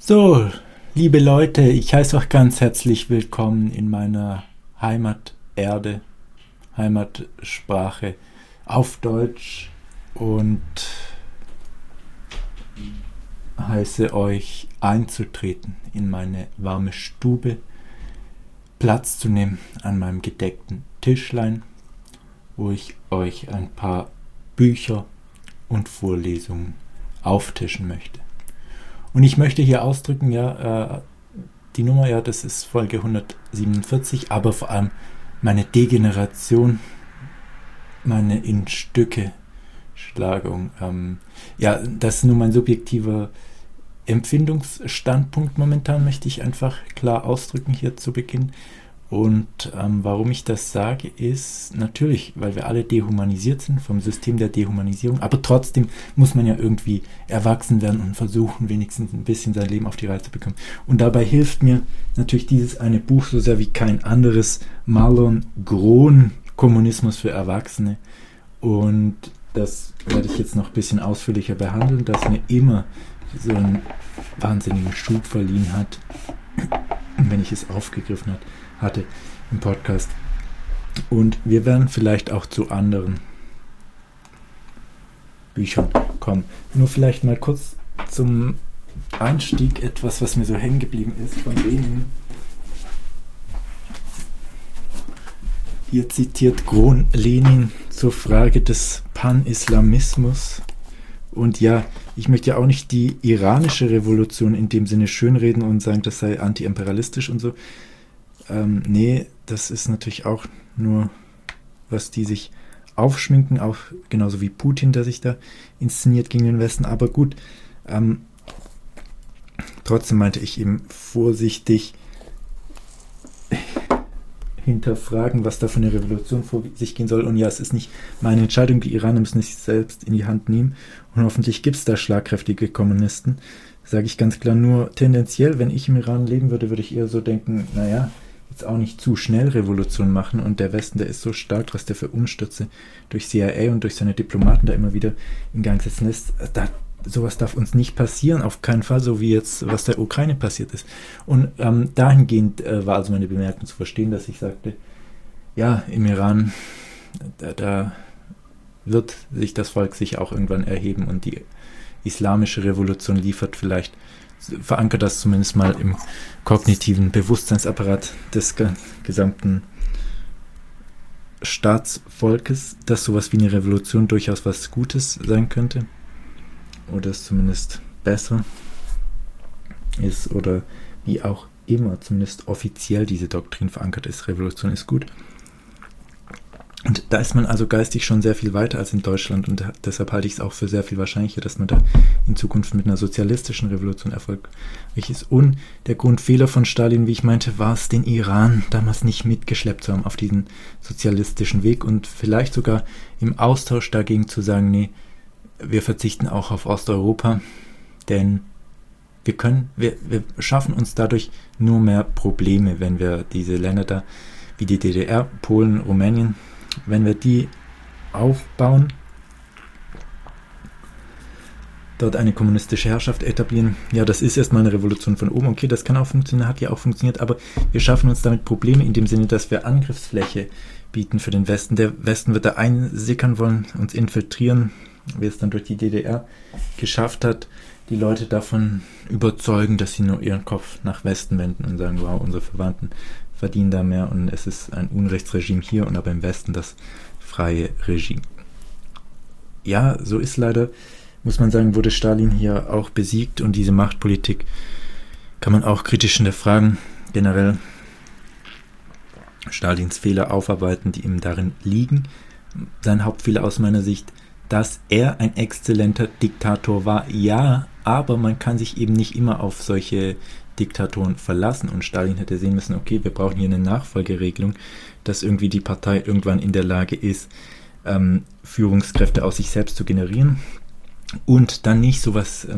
So, liebe Leute, ich heiße euch ganz herzlich willkommen in meiner Heimaterde, Heimatsprache auf Deutsch und heiße euch einzutreten in meine warme Stube, Platz zu nehmen an meinem gedeckten Tischlein, wo ich euch ein paar Bücher und Vorlesungen auftischen möchte. Und ich möchte hier ausdrücken, die Nummer, das ist Folge 147, aber vor allem meine Degeneration, meine in Stücke Schlagung. Das ist nur mein subjektiver Empfindungsstandpunkt momentan, möchte ich einfach klar ausdrücken hier zu Beginn. Und warum ich das sage, ist natürlich, weil wir alle dehumanisiert sind vom System der Dehumanisierung, aber trotzdem muss man ja irgendwie erwachsen werden und versuchen, wenigstens ein bisschen sein Leben auf die Reihe zu bekommen. Und dabei hilft mir natürlich dieses eine Buch so sehr wie kein anderes, Marlon Grohn, Kommunismus für Erwachsene. Und das werde ich jetzt noch ein bisschen ausführlicher behandeln, das mir immer so einen wahnsinnigen Schub verliehen hat, wenn ich es aufgegriffen hatte im Podcast. Und wir werden vielleicht auch zu anderen Büchern kommen. Nur vielleicht mal kurz zum Einstieg etwas, was mir so hängen geblieben ist von Lenin. Hier zitiert Grohn Lenin zur Frage des Pan-Islamismus. Und ja, ich möchte ja auch nicht die iranische Revolution in dem Sinne schönreden und sagen, das sei anti-imperialistisch und so. Nee, das ist natürlich auch nur, was die sich aufschminken, auch genauso wie Putin, der sich da inszeniert gegen den Westen. Aber gut, trotzdem meinte ich eben vorsichtig hinterfragen, was da für eine Revolution vor sich gehen soll. Und ja, es ist nicht meine Entscheidung, die Iraner müssen es selbst in die Hand nehmen. Und hoffentlich gibt es da schlagkräftige Kommunisten. Sage ich ganz klar, nur tendenziell, wenn ich im Iran leben würde, würde ich eher so denken, naja, jetzt auch nicht zu schnell Revolution machen und der Westen, der ist so stark, was der für Umstürze durch CIA und durch seine Diplomaten da immer wieder in Gang setzen lässt. Sowas darf uns nicht passieren, auf keinen Fall, so wie jetzt, was der Ukraine passiert ist. Und dahingehend war also meine Bemerkung zu verstehen, dass ich sagte, ja, im Iran, da wird sich das Volk sich auch irgendwann erheben und die islamische Revolution liefert vielleicht, verankert das zumindest mal im kognitiven Bewusstseinsapparat des gesamten Staatsvolkes, dass sowas wie eine Revolution durchaus was Gutes sein könnte oder es zumindest besser ist oder wie auch immer zumindest offiziell diese Doktrin verankert ist, Revolution ist gut. Und da ist man also geistig schon sehr viel weiter als in Deutschland und deshalb halte ich es auch für sehr viel wahrscheinlicher, dass man da in Zukunft mit einer sozialistischen Revolution erfolgreich ist. Und der Grundfehler von Stalin, wie ich meinte, war es, den Iran damals nicht mitgeschleppt zu haben auf diesen sozialistischen Weg und vielleicht sogar im Austausch dagegen zu sagen, nee, wir verzichten auch auf Osteuropa, denn wir schaffen uns dadurch nur mehr Probleme, wenn wir diese Länder da, wie die DDR, Polen, Rumänien, wenn wir die aufbauen, dort eine kommunistische Herrschaft etablieren, ja, das ist erstmal eine Revolution von oben, okay, das kann auch funktionieren, hat ja auch funktioniert, aber wir schaffen uns damit Probleme in dem Sinne, dass wir Angriffsfläche bieten für den Westen. Der Westen wird da einsickern wollen, uns infiltrieren, wie es dann durch die DDR geschafft hat, die Leute davon überzeugen, dass sie nur ihren Kopf nach Westen wenden und sagen, wow, unsere Verwandten verdienen da mehr und es ist ein Unrechtsregime hier und aber im Westen das freie Regime. Ja, so ist leider, muss man sagen, wurde Stalin hier auch besiegt und diese Machtpolitik kann man auch kritisch hinterfragen. Generell Stalins Fehler aufarbeiten, die ihm darin liegen. Sein Hauptfehler aus meiner Sicht, dass er ein exzellenter Diktator war, ja, aber man kann sich eben nicht immer auf solche Diktatoren verlassen und Stalin hätte sehen müssen, okay, wir brauchen hier eine Nachfolgeregelung, dass irgendwie die Partei irgendwann in der Lage ist, Führungskräfte aus sich selbst zu generieren und dann nicht sowas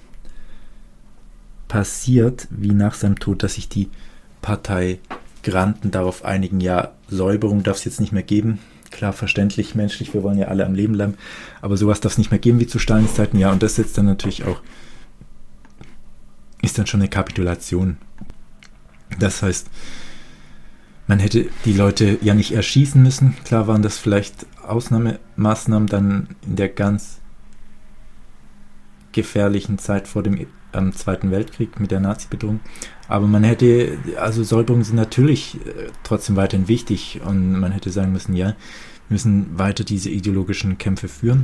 passiert wie nach seinem Tod, dass sich die Parteigranten darauf einigen, ja, Säuberung darf es jetzt nicht mehr geben, klar, verständlich, menschlich, wir wollen ja alle am Leben bleiben, aber sowas darf es nicht mehr geben wie zu Stalins Zeiten, ja, und das setzt dann natürlich auch ist dann schon eine Kapitulation. Das heißt, man hätte die Leute ja nicht erschießen müssen. Klar waren das vielleicht Ausnahmemaßnahmen dann in der ganz gefährlichen Zeit vor dem Zweiten Weltkrieg mit der Nazi-Bedrohung. Aber man hätte, also Säuberungen sind natürlich trotzdem weiterhin wichtig und man hätte sagen müssen, ja, wir müssen weiter diese ideologischen Kämpfe führen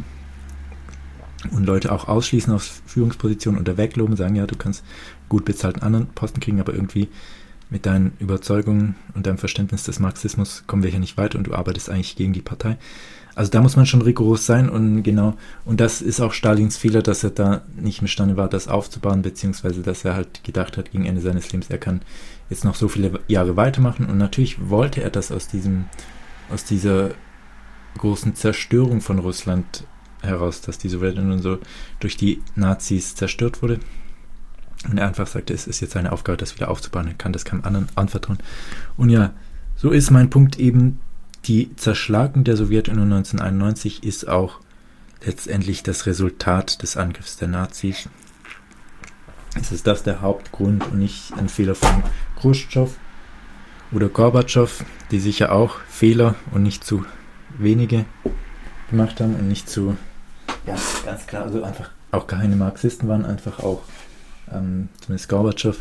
und Leute auch ausschließen aus Führungspositionen oder wegloben, sagen, ja, du kannst gut bezahlten anderen Posten kriegen, aber irgendwie mit deinen Überzeugungen und deinem Verständnis des Marxismus kommen wir hier nicht weiter und du arbeitest eigentlich gegen die Partei. Also da muss man schon rigoros sein und genau, und das ist auch Stalins Fehler, dass er da nicht imstande war, das aufzubauen, beziehungsweise dass er halt gedacht hat, gegen Ende seines Lebens, er kann jetzt noch so viele Jahre weitermachen und natürlich wollte er das aus dieser großen Zerstörung von Russland heraus, dass die Sowjetunion so durch die Nazis zerstört wurde. Und er einfach sagte, es ist jetzt seine Aufgabe, das wieder aufzubauen. Er kann das keinem anderen anvertrauen. Und ja, so ist mein Punkt eben, die Zerschlagung der Sowjetunion 1991 ist auch letztendlich das Resultat des Angriffs der Nazis. Es ist das der Hauptgrund und nicht ein Fehler von Chruschtschow oder Gorbatschow, die sicher auch Fehler und nicht zu wenige gemacht haben und nicht zu, ja, ganz klar, also einfach auch keine Marxisten waren, einfach auch zumindest Gorbatschow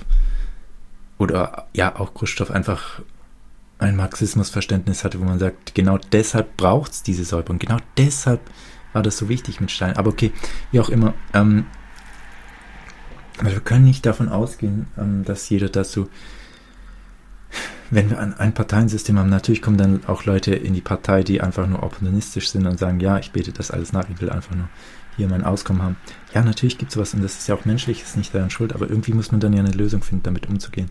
oder ja auch Chruschtschow einfach ein Marxismusverständnis hatte, wo man sagt, genau deshalb braucht es diese Säuberung, genau deshalb war das so wichtig mit Stalin. Aber okay, wie auch immer, also wir können nicht davon ausgehen, dass jeder dazu, wenn wir ein Parteiensystem haben, natürlich kommen dann auch Leute in die Partei, die einfach nur opportunistisch sind und sagen, ja, ich bete das alles nach, ich will einfach nur hier mein Auskommen haben. Ja, natürlich gibt es sowas und das ist ja auch menschlich, ist nicht daran schuld, aber irgendwie muss man dann ja eine Lösung finden, damit umzugehen.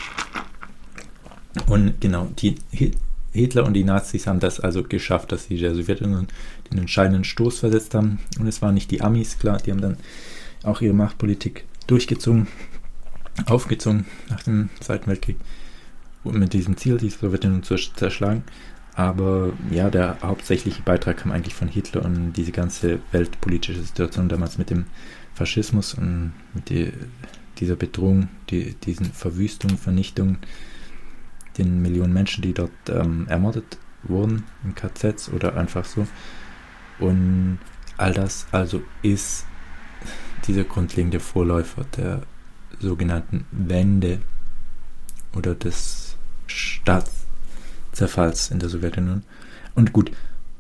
Und genau, Hitler und die Nazis haben das also geschafft, dass sie der Sowjetunion den entscheidenden Stoß versetzt haben. Und es waren nicht die Amis, klar, die haben dann auch ihre Machtpolitik durchgezogen, aufgezogen nach dem Zweiten Weltkrieg. Und mit diesem Ziel, die Sowjetunion zu zerschlagen. Aber ja, der hauptsächliche Beitrag kam eigentlich von Hitler und diese ganze weltpolitische Situation damals mit dem Faschismus und mit dieser Bedrohung, diesen Verwüstung, Vernichtung, den Millionen Menschen, die dort ermordet wurden in KZs oder einfach so. Und all das also ist dieser grundlegende Vorläufer der sogenannten Wende oder des Staatszerfalls in der Sowjetunion. Und gut,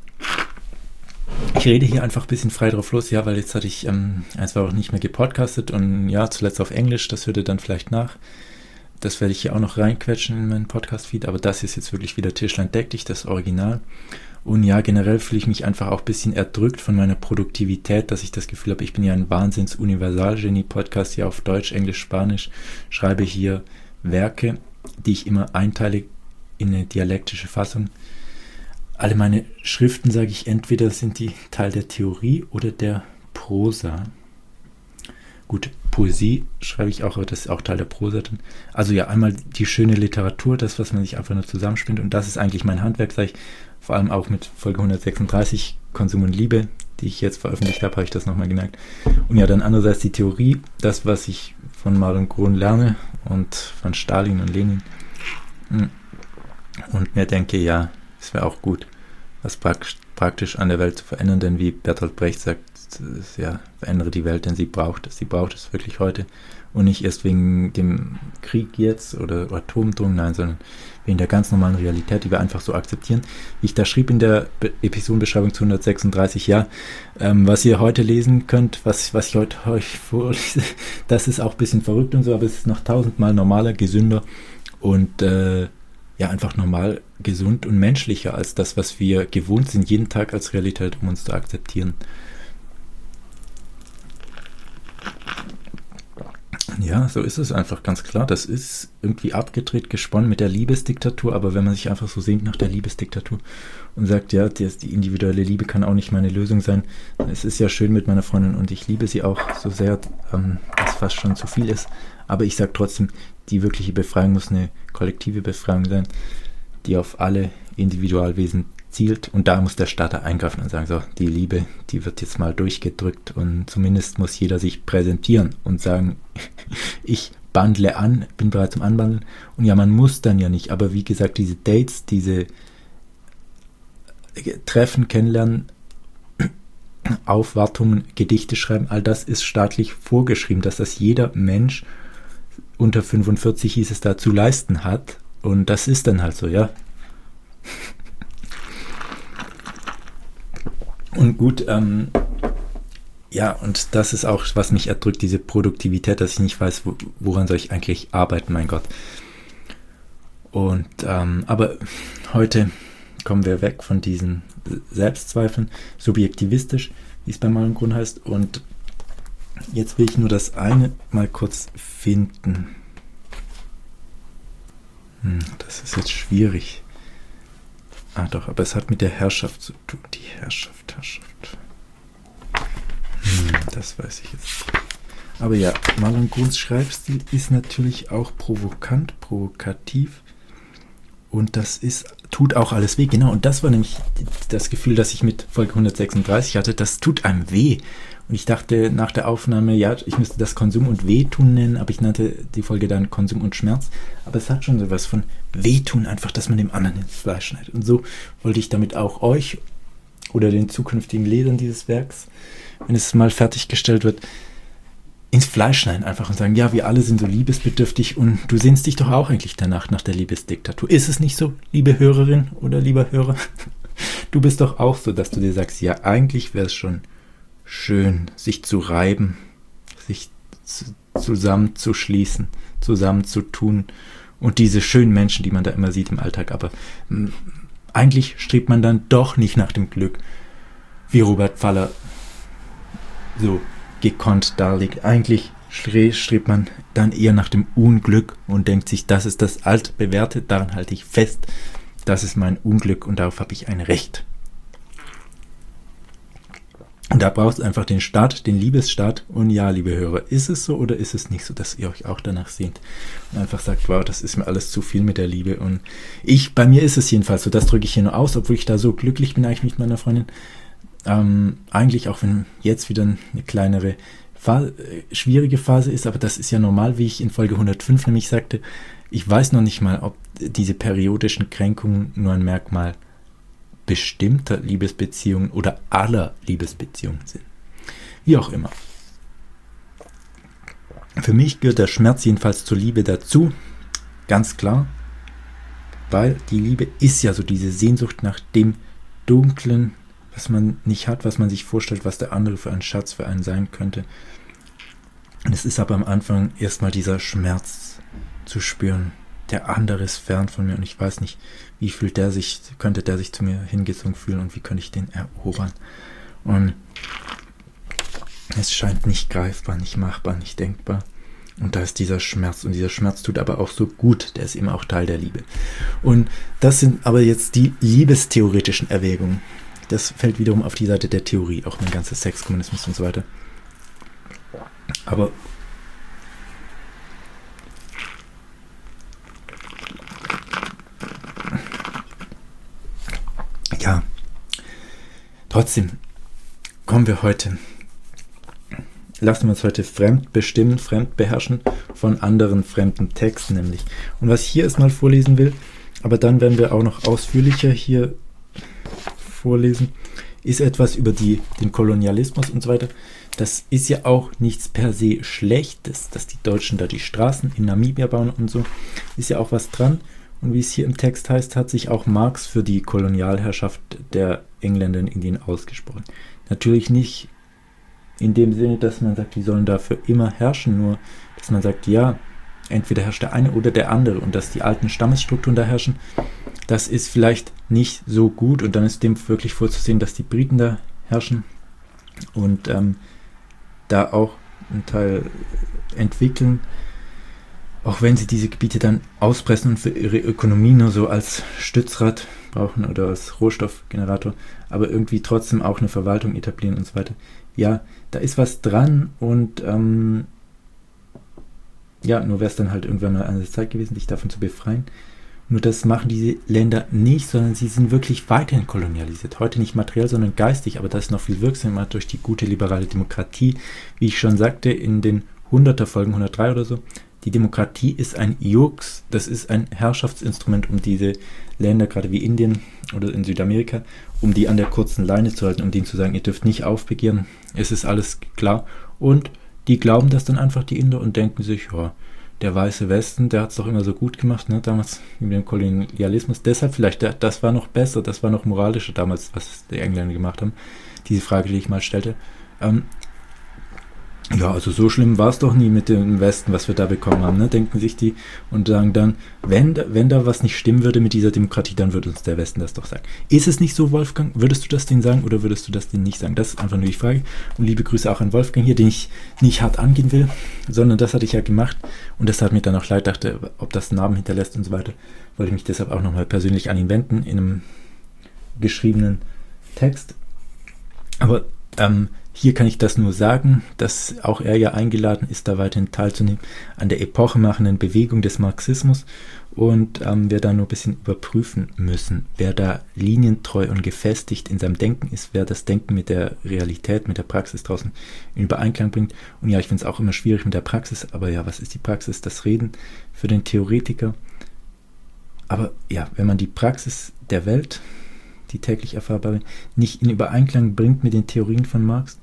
ich rede hier einfach ein bisschen frei drauf los, ja, weil jetzt hatte ich 1-2 Wochen nicht mehr gepodcastet und ja, zuletzt auf Englisch, das hört ihr dann vielleicht nach. Das werde ich hier auch noch reinquetschen in meinen Podcast-Feed, aber das ist jetzt wirklich wieder Tischlein deck dich, das Original. Und ja, generell fühle ich mich einfach auch ein bisschen erdrückt von meiner Produktivität, dass ich das Gefühl habe, ich bin ja ein Wahnsinns-Universal-Genie-Podcast hier auf Deutsch, Englisch, Spanisch, schreibe hier Werke, die ich immer einteile in eine dialektische Fassung. Alle meine Schriften, sage ich, entweder sind die Teil der Theorie oder der Prosa. Gut, Poesie schreibe ich auch, aber das ist auch Teil der Prosa dann. Also ja, einmal die schöne Literatur, das, was man sich einfach nur zusammenspinnt, und das ist eigentlich mein Handwerk, sage ich, vor allem auch mit Folge 136, Konsum und Liebe, die ich jetzt veröffentlicht habe ich das nochmal gemerkt. Und ja, dann andererseits die Theorie, das, was ich von Marlon Grun lerne und von Stalin und Lenin. Und mir denke, ja, es wäre auch gut, was praktisch an der Welt zu verändern, denn wie Bertolt Brecht sagt, ja, verändere die Welt, denn sie braucht es wirklich heute und nicht erst wegen dem Krieg jetzt oder Atomdrohung, nein, sondern wegen der ganz normalen Realität, die wir einfach so akzeptieren. Wie ich da schrieb in der Episodenbeschreibung zu 136, ja, was ihr heute lesen könnt, was ich heute euch vorlese, das ist auch ein bisschen verrückt und so, aber es ist noch 1000-mal normaler, gesünder und ja, einfach normal, gesund und menschlicher als das, was wir gewohnt sind, jeden Tag als Realität, um uns zu akzeptieren. Ja, so ist es einfach ganz klar. Das ist irgendwie abgedreht, gesponnen mit der Liebesdiktatur, aber wenn man sich einfach so sehnt nach der Liebesdiktatur und sagt, ja, die individuelle Liebe kann auch nicht meine Lösung sein. Es ist ja schön mit meiner Freundin und ich liebe sie auch so sehr, dass fast schon zu viel ist. Aber ich sage trotzdem, die wirkliche Befreiung muss eine kollektive Befreiung sein, die auf alle Individualwesen zielt. Und da muss der Starter eingreifen und sagen, so, die Liebe, die wird jetzt mal durchgedrückt und zumindest muss jeder sich präsentieren und sagen, ich bandle an, bin bereit zum Anbandeln. Und ja, man muss dann ja nicht, aber wie gesagt, diese Dates, diese Treffen, Kennenlernen, Aufwartungen, Gedichte schreiben, all das ist staatlich vorgeschrieben, dass das jeder Mensch unter 45, hieß es da, zu leisten hat. Und das ist dann halt so, ja. Und gut, ja, und das ist auch, was mich erdrückt, diese Produktivität, dass ich nicht weiß, woran soll ich eigentlich arbeiten, mein Gott. Und, aber heute kommen wir weg von diesen Selbstzweifeln, subjektivistisch, wie es bei Malmgrün heißt. Und jetzt will ich nur das eine mal kurz finden. Das ist jetzt schwierig. Ah doch, aber es hat mit der Herrschaft zu tun. Die Herrschaft. Das weiß ich jetzt. Aber ja, Malmgruns Schreibstil ist natürlich auch provokant, provokativ. Und das tut auch alles weh. Genau, und das war nämlich das Gefühl, das ich mit Folge 136 hatte. Das tut einem weh. Und ich dachte nach der Aufnahme, ja, ich müsste das Konsum und Wehtun nennen, aber ich nannte die Folge dann Konsum und Schmerz. Aber es hat schon sowas von Wehtun, einfach, dass man dem anderen ins Fleisch schneidet. Und so wollte ich damit auch euch oder den zukünftigen Lesern dieses Werks, wenn es mal fertiggestellt wird, ins Fleisch schneiden einfach und sagen, ja, wir alle sind so liebesbedürftig und du sehnst dich doch auch eigentlich danach, nach der Liebesdiktatur. Ist es nicht so, liebe Hörerin oder lieber Hörer? Du bist doch auch so, dass du dir sagst, ja, eigentlich wäre es schon schön, sich zu reiben, sich zusammenzuschließen, zusammenzutun und diese schönen Menschen, die man da immer sieht im Alltag, aber eigentlich strebt man dann doch nicht nach dem Glück, wie Robert Pfaller so gekonnt darlegt. Eigentlich strebt man dann eher nach dem Unglück und denkt sich, das ist das Altbewährte, daran halte ich fest, das ist mein Unglück und darauf habe ich ein Recht. Und da braucht es einfach den Staat, den Liebesstaat. Und ja, liebe Hörer, ist es so oder ist es nicht so, dass ihr euch auch danach sehnt und einfach sagt, wow, das ist mir alles zu viel mit der Liebe. Und bei mir ist es jedenfalls so, das drücke ich hier nur aus, obwohl ich da so glücklich bin eigentlich mit meiner Freundin. Eigentlich auch wenn jetzt wieder eine kleinere schwierige Phase ist, aber das ist ja normal, wie ich in Folge 105 nämlich sagte, ich weiß noch nicht mal, ob diese periodischen Kränkungen nur ein Merkmal bestimmter Liebesbeziehungen oder aller Liebesbeziehungen sind. Wie auch immer. Für mich gehört der Schmerz jedenfalls zur Liebe dazu, ganz klar, weil die Liebe ist ja so diese Sehnsucht nach dem Dunklen, was man nicht hat, was man sich vorstellt, was der andere für ein Schatz für einen sein könnte. Und es ist aber am Anfang erstmal dieser Schmerz zu spüren. Der andere ist fern von mir und ich weiß nicht, wie könnte der sich zu mir hingezogen fühlen und wie könnte ich den erobern. Und es scheint nicht greifbar, nicht machbar, nicht denkbar. Und da ist dieser Schmerz und dieser Schmerz tut aber auch so gut, der ist eben auch Teil der Liebe. Und das sind aber jetzt die liebestheoretischen Erwägungen. Das fällt wiederum auf die Seite der Theorie, auch mein ganzer Sexkommunismus und so weiter. Aber ja, trotzdem lassen wir uns heute fremd bestimmen, fremd beherrschen von anderen fremden Texten nämlich. Und was ich hier erstmal vorlesen will, aber dann werden wir auch noch ausführlicher hier vorlesen, ist etwas über den Kolonialismus und so weiter. Das ist ja auch nichts per se Schlechtes, dass die Deutschen da die Straßen in Namibia bauen und so. Ist ja auch was dran. Und wie es hier im Text heißt, hat sich auch Marx für die Kolonialherrschaft der Engländer in Indien ausgesprochen. Natürlich nicht in dem Sinne, dass man sagt, die sollen dafür immer herrschen, nur dass man sagt, ja, entweder herrscht der eine oder der andere und dass die alten Stammesstrukturen da herrschen, das ist vielleicht nicht so gut und dann ist dem wirklich vorzusehen, dass die Briten da herrschen und da auch einen Teil entwickeln, auch wenn sie diese Gebiete dann auspressen und für ihre Ökonomie nur so als Stützrad brauchen oder als Rohstoffgenerator, aber irgendwie trotzdem auch eine Verwaltung etablieren und so weiter. Ja, da ist was dran und ja, nur wäre es dann halt irgendwann mal eine Zeit gewesen, dich davon zu befreien. Nur das machen diese Länder nicht, sondern sie sind wirklich weiterhin kolonialisiert. Heute nicht materiell, sondern geistig, aber das ist noch viel wirksamer durch die gute liberale Demokratie. Wie ich schon sagte in den 100er Folgen, 103 oder so, die Demokratie ist ein Jux, das ist ein Herrschaftsinstrument, um diese Länder, gerade wie Indien oder in Südamerika, um die an der kurzen Leine zu halten, um denen zu sagen, ihr dürft nicht aufbegehren, es ist alles klar. Und die glauben das dann einfach, die Inder, und denken sich, ja, der weiße Westen, der hat es doch immer so gut gemacht, ne, damals mit dem Kolonialismus. Deshalb vielleicht, das war noch besser, das war noch moralischer damals, was die Engländer gemacht haben. Diese Frage, die ich mal stellte. Ja, also so schlimm war es doch nie mit dem Westen, was wir da bekommen haben, ne? Denken sich die und sagen dann, wenn da was nicht stimmen würde mit dieser Demokratie, dann würde uns der Westen das doch sagen. Ist es nicht so, Wolfgang? Würdest du das denen sagen oder würdest du das denen nicht sagen? Das ist einfach nur die Frage. Und liebe Grüße auch an Wolfgang hier, den ich nicht hart angehen will, sondern das hatte ich ja gemacht und das hat mir dann auch leid, dachte, ob das Narben hinterlässt und so weiter. Wollte ich mich deshalb auch nochmal persönlich an ihn wenden in einem geschriebenen Text. Aber hier kann ich das nur sagen, dass auch er ja eingeladen ist, da weiterhin teilzunehmen an der epochemachenden Bewegung des Marxismus und wir da nur ein bisschen überprüfen müssen, wer da linientreu und gefestigt in seinem Denken ist, wer das Denken mit der Realität, mit der Praxis draußen in Übereinklang bringt. Und ja, ich finde es auch immer schwierig mit der Praxis, aber ja, was ist die Praxis? Das Reden für den Theoretiker. Aber ja, wenn man die Praxis der Welt, die täglich erfahrbare, nicht in Übereinklang bringt mit den Theorien von Marx,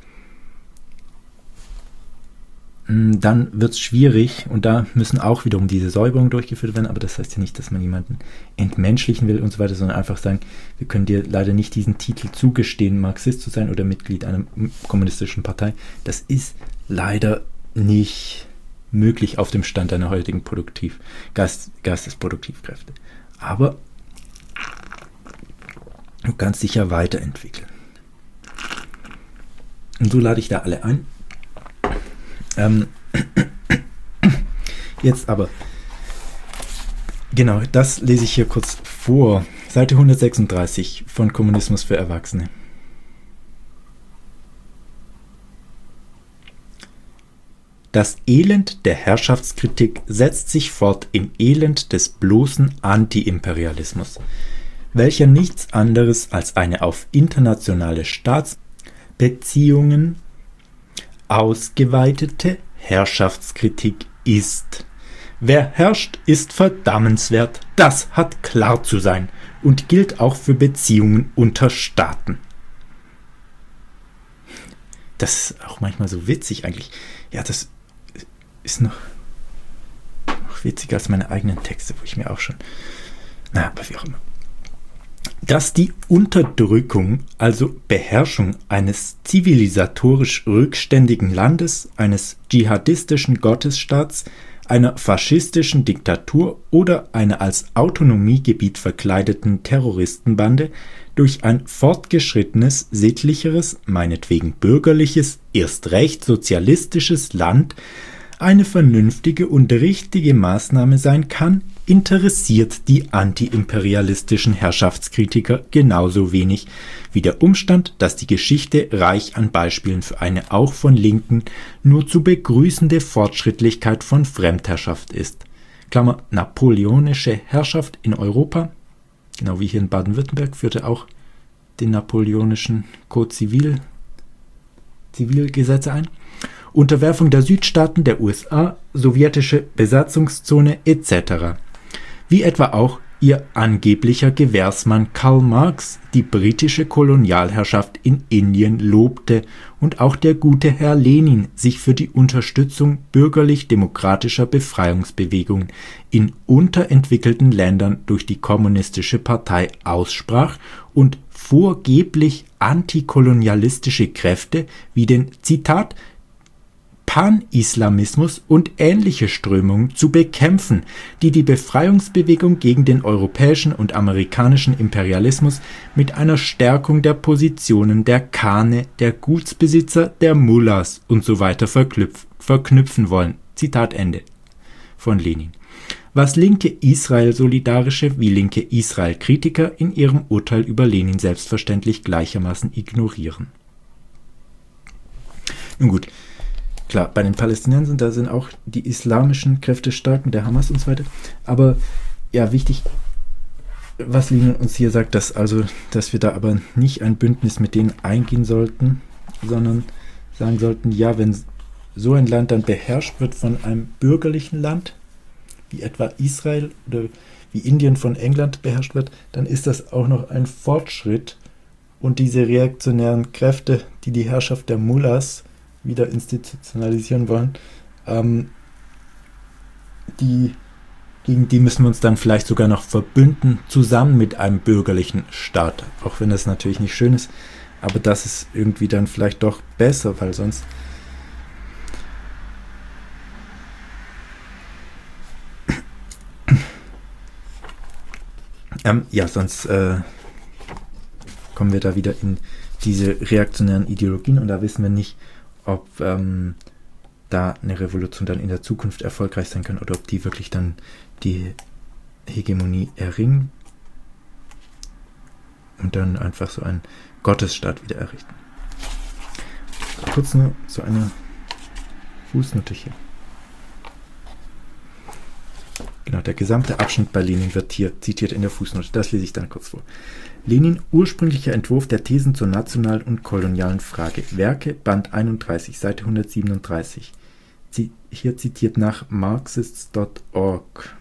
dann wird es schwierig und da müssen auch wiederum diese Säuberungen durchgeführt werden, aber das heißt ja nicht, dass man jemanden entmenschlichen will und so weiter, sondern einfach sagen, wir können dir leider nicht diesen Titel zugestehen, Marxist zu sein oder Mitglied einer kommunistischen Partei. Das ist leider nicht möglich auf dem Stand einer heutigen Geistesproduktivkräfte. Aber du kannst dich ja weiterentwickeln. Und so lade ich da alle ein. Jetzt aber, genau, das lese ich hier kurz vor. Seite 136 von Kommunismus für Erwachsene. Das Elend der Herrschaftskritik setzt sich fort im Elend des bloßen Anti-Imperialismus, welcher nichts anderes als eine auf internationale Staatsbeziehungen ausgeweitete Herrschaftskritik ist. Wer herrscht, ist verdammenswert, das hat klar zu sein und gilt auch für Beziehungen unter Staaten. Das ist auch manchmal so witzig eigentlich. Ja, das ist noch witziger als meine eigenen Texte, wo ich mir auch schon... Na, aber wie auch immer. Dass die Unterdrückung, also Beherrschung eines zivilisatorisch rückständigen Landes, eines dschihadistischen Gottesstaats, einer faschistischen Diktatur oder einer als Autonomiegebiet verkleideten Terroristenbande durch ein fortgeschrittenes, sittlicheres, meinetwegen bürgerliches, erst recht sozialistisches Land eine vernünftige und richtige Maßnahme sein kann, interessiert die antiimperialistischen Herrschaftskritiker genauso wenig wie der Umstand, dass die Geschichte reich an Beispielen für eine auch von Linken nur zu begrüßende Fortschrittlichkeit von Fremdherrschaft ist. Klammer, napoleonische Herrschaft in Europa, genau wie hier in Baden-Württemberg, führte auch den napoleonischen Code Zivilgesetze ein. Unterwerfung der Südstaaten der USA, sowjetische Besatzungszone etc. Wie etwa auch ihr angeblicher Gewährsmann Karl Marx die britische Kolonialherrschaft in Indien lobte und auch der gute Herr Lenin sich für die Unterstützung bürgerlich-demokratischer Befreiungsbewegungen in unterentwickelten Ländern durch die Kommunistische Partei aussprach und vorgeblich antikolonialistische Kräfte wie den, Zitat, Pan-Islamismus und ähnliche Strömungen zu bekämpfen, die die Befreiungsbewegung gegen den europäischen und amerikanischen Imperialismus mit einer Stärkung der Positionen der Khane, der Gutsbesitzer, der Mullahs usw. verknüpfen wollen. Zitat Ende von Lenin. Was linke Israel-Solidarische wie linke Israel-Kritiker in ihrem Urteil über Lenin selbstverständlich gleichermaßen ignorieren. Nun gut. Klar, bei den Palästinensern, da sind auch die islamischen Kräfte stark mit der Hamas und so weiter. Aber ja, wichtig, was Lenin uns hier sagt, dass wir da aber nicht ein Bündnis mit denen eingehen sollten, sondern sagen sollten, ja, wenn so ein Land dann beherrscht wird von einem bürgerlichen Land, wie etwa Israel oder wie Indien von England beherrscht wird, dann ist das auch noch ein Fortschritt. Und diese reaktionären Kräfte, die die Herrschaft der Mullahs wieder institutionalisieren wollen, gegen die müssen wir uns dann vielleicht sogar noch verbünden, zusammen mit einem bürgerlichen Staat. Auch wenn das natürlich nicht schön ist, aber das ist irgendwie dann vielleicht doch besser, weil sonst sonst kommen wir da wieder in diese reaktionären Ideologien und da wissen wir nicht, ob da eine Revolution dann in der Zukunft erfolgreich sein kann oder ob die wirklich dann die Hegemonie erringen und dann einfach so einen Gottesstaat wieder errichten. Kurz nur so eine Fußnote hier. Genau, der gesamte Abschnitt bei Lenin wird hier zitiert in der Fußnote. Das lese ich dann kurz vor. Lenin, ursprünglicher Entwurf der Thesen zur nationalen und kolonialen Frage. Werke, Band 31, Seite 137. Hier zitiert nach Marxists.org.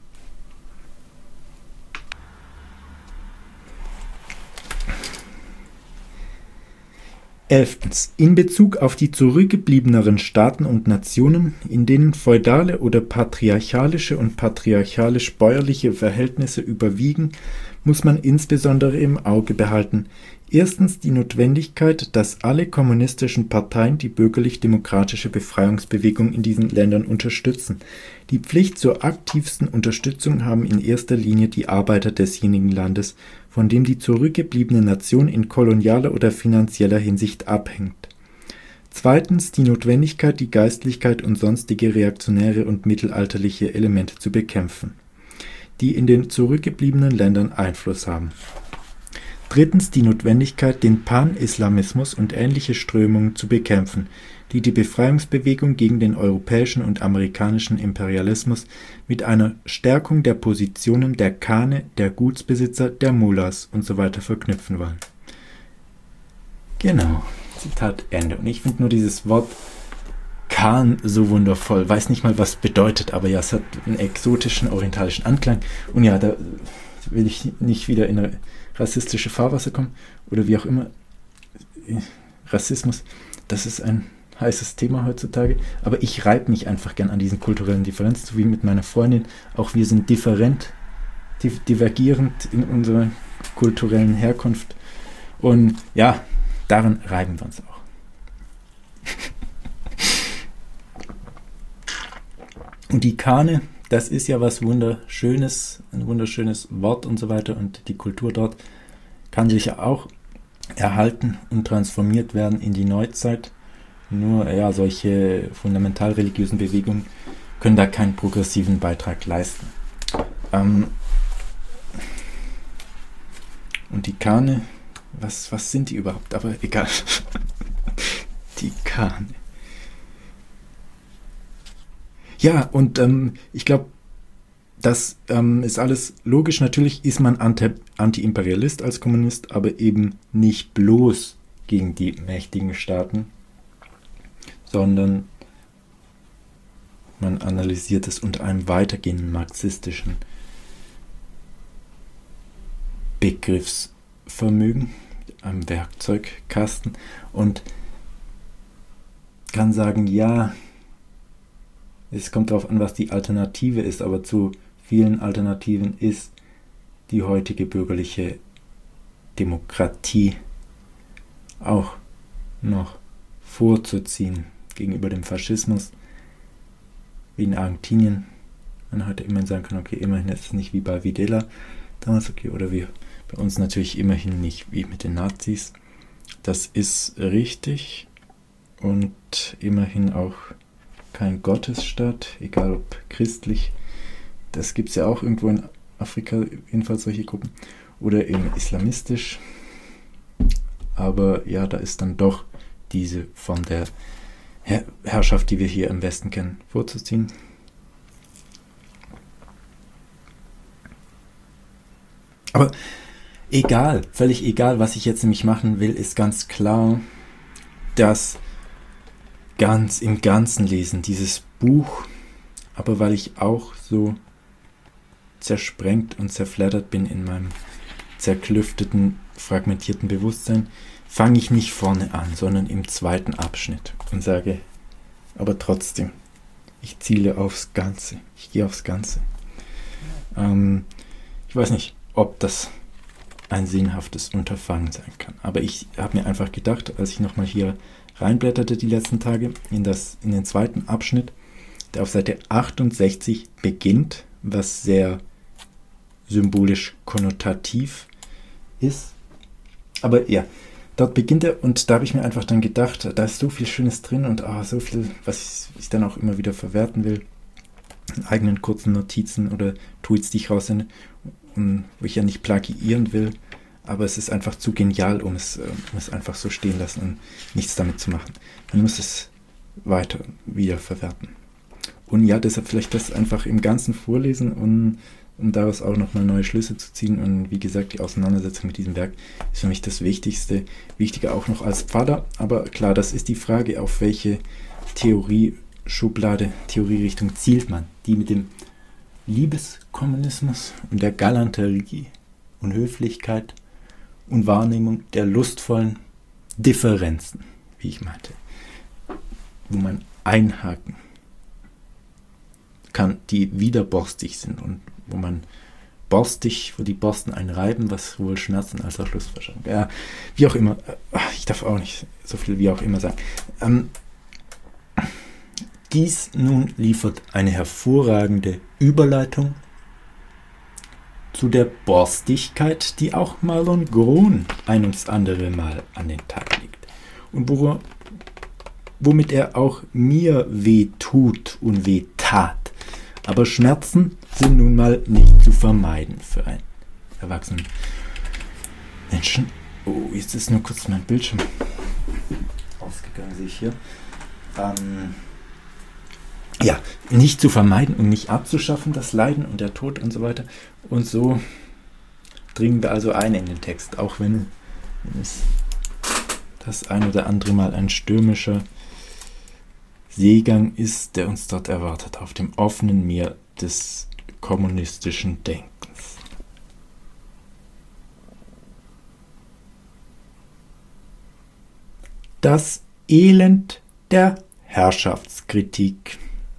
Elftens. In Bezug auf die zurückgebliebeneren Staaten und Nationen, in denen feudale oder patriarchalische und patriarchalisch-bäuerliche Verhältnisse überwiegen, muss man insbesondere im Auge behalten. Erstens die Notwendigkeit, dass alle kommunistischen Parteien die bürgerlich-demokratische Befreiungsbewegung in diesen Ländern unterstützen. Die Pflicht zur aktivsten Unterstützung haben in erster Linie die Arbeiter desjenigen Landes, von dem die zurückgebliebene Nation in kolonialer oder finanzieller Hinsicht abhängt. Zweitens die Notwendigkeit, die Geistlichkeit und sonstige reaktionäre und mittelalterliche Elemente zu bekämpfen, die in den zurückgebliebenen Ländern Einfluss haben. Drittens die Notwendigkeit, den Pan-Islamismus und ähnliche Strömungen zu bekämpfen, die die Befreiungsbewegung gegen den europäischen und amerikanischen Imperialismus mit einer Stärkung der Positionen der Khane, der Gutsbesitzer, der Mullahs usw. Verknüpfen wollen. Genau, Zitat Ende. Und ich finde nur dieses Wort Khan so wundervoll. Weiß nicht mal, was es bedeutet, aber ja, es hat einen exotischen, orientalischen Anklang. Und ja, da will ich nicht wieder in eine rassistische Fahrwasser kommen oder wie auch immer. Rassismus, das ist ein heißes Thema heutzutage, aber ich reibe mich einfach gern an diesen kulturellen Differenzen, so wie mit meiner Freundin. Auch wir sind divergierend in unserer kulturellen Herkunft und ja, daran reiben wir uns auch. Und die Khane, das ist ja was Wunderschönes, ein wunderschönes Wort und so weiter und die Kultur dort kann sich ja auch erhalten und transformiert werden in die Neuzeit. Nur ja, solche fundamental religiösen Bewegungen können da keinen progressiven Beitrag leisten. Und die Khane, was sind die überhaupt? Aber egal. Die Khane. Ja, und ich glaube, das ist alles logisch. Natürlich ist man Anti-Imperialist als Kommunist, aber eben nicht bloß gegen die mächtigen Staaten, sondern man analysiert es unter einem weitergehenden marxistischen Begriffsvermögen, einem Werkzeugkasten und kann sagen, ja, es kommt darauf an, was die Alternative ist, aber zu vielen Alternativen ist die heutige bürgerliche Demokratie auch noch vorzuziehen gegenüber dem Faschismus, wie in Argentinien. Man heute immerhin sagen kann, okay, immerhin ist es nicht wie bei Videla damals, okay, oder wie bei uns natürlich immerhin nicht wie mit den Nazis. Das ist richtig und immerhin auch kein Gottesstaat, egal ob christlich. Das gibt es ja auch irgendwo in Afrika, jedenfalls solche Gruppen. Oder eben islamistisch. Aber ja, da ist dann doch diese von der Herrschaft, die wir hier im Westen kennen, vorzuziehen. Aber egal, völlig egal, was ich jetzt nämlich machen will, ist ganz klar, dass ganz im Ganzen lesen, dieses Buch, aber weil ich auch so zersprengt und zerfleddert bin in meinem zerklüfteten, fragmentierten Bewusstsein, fange ich nicht vorne an, sondern im zweiten Abschnitt und sage, aber trotzdem, ich ziele aufs Ganze, ich gehe aufs Ganze. Ich weiß nicht, ob das ein sinnhaftes Unterfangen sein kann, aber ich habe mir einfach gedacht, als ich nochmal hier reinblätterte die letzten Tage, in den zweiten Abschnitt, der auf Seite 68 beginnt, was sehr symbolisch konnotativ ist. Aber ja, dort beginnt er und da habe ich mir einfach dann gedacht, da ist so viel Schönes drin und so viel, was ich dann auch immer wieder verwerten will, in eigenen kurzen Notizen oder Tweets, die ich raussende, wo ich ja nicht plagiieren will, aber es ist einfach zu genial, um es einfach so stehen lassen und nichts damit zu machen. Man muss es weiter wieder verwerten. Und ja, deshalb vielleicht das einfach im Ganzen vorlesen und um daraus auch nochmal neue Schlüsse zu ziehen. Und wie gesagt, die Auseinandersetzung mit diesem Werk ist für mich das Wichtigste, wichtiger auch noch als Pfarrer. Aber klar, das ist die Frage, auf welche Theorieschublade, Theorierichtung zielt man. Die mit dem Liebeskommunismus und der Galanterie und Höflichkeit und Wahrnehmung der lustvollen Differenzen, wie ich meinte, wo man einhaken kann, die widerborstig sind und wo die Borsten einreiben, was sowohl Schmerzen als auch Lust verschafft. Ja, wie auch immer. Ich darf auch nicht so viel wie auch immer sagen. Dies nun liefert eine hervorragende Überleitung zu der Borstigkeit, die auch Marlon Grohn ein ums andere Mal an den Tag legt. Und womit er auch mir weh tut und weh tat. Aber Schmerzen sind nun mal nicht zu vermeiden für einen erwachsenen Menschen. Oh, jetzt ist nur kurz mein Bildschirm ausgegangen, sehe ich hier. Ja, nicht zu vermeiden und nicht abzuschaffen, das Leiden und der Tod und so weiter. Und so dringen wir also ein in den Text, auch wenn es das ein oder andere Mal ein stürmischer Seegang ist, der uns dort erwartet, auf dem offenen Meer des kommunistischen Denkens. Das Elend der Herrschaftskritik.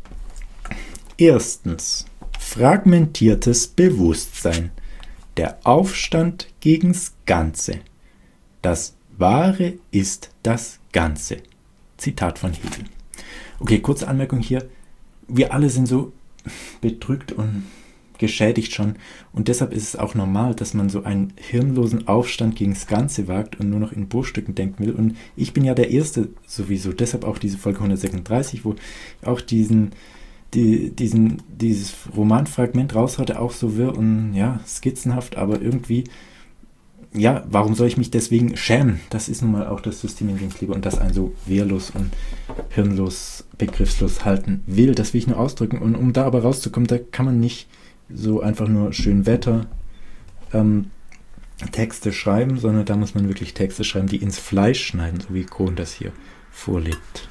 Erstens. Fragmentiertes Bewusstsein. Der Aufstand gegen's Ganze. Das Wahre ist das Ganze. Zitat von Hegel. Okay, kurze Anmerkung hier. Wir alle sind so bedrückt und geschädigt schon und deshalb ist es auch normal, dass man so einen hirnlosen Aufstand gegen das Ganze wagt und nur noch in Bruchstücken denken will und ich bin ja der Erste sowieso, deshalb auch diese Folge 136, wo auch dieses Romanfragment raushaute, auch so wirr und ja, skizzenhaft, aber irgendwie ja, warum soll ich mich deswegen schämen? Das ist nun mal auch das System, in dem ich lebe und das einen so wehrlos und hirnlos, begriffslos halten will. Das will ich nur ausdrücken. Und um da aber rauszukommen, da kann man nicht so einfach nur schön Wetter Texte schreiben, sondern da muss man wirklich Texte schreiben, die ins Fleisch schneiden, so wie Kohn das hier vorlebt.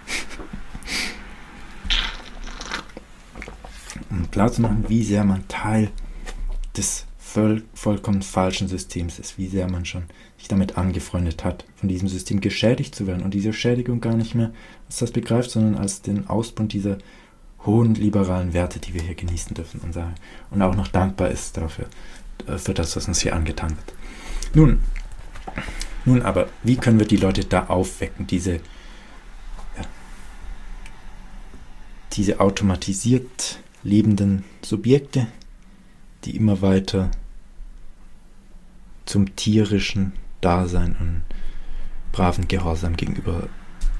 Um klarzumachen, wie sehr man Teil des vollkommen falschen Systems ist, wie sehr man schon sich damit angefreundet hat, von diesem System geschädigt zu werden und diese Schädigung gar nicht mehr als das begreift, sondern als den Ausbund dieser hohen liberalen Werte, die wir hier genießen dürfen und auch noch dankbar ist dafür, für das, was uns hier angetan wird. Nun aber, wie können wir die Leute da aufwecken, diese automatisiert lebenden Subjekte, die immer weiter zum tierischen Dasein und braven Gehorsam gegenüber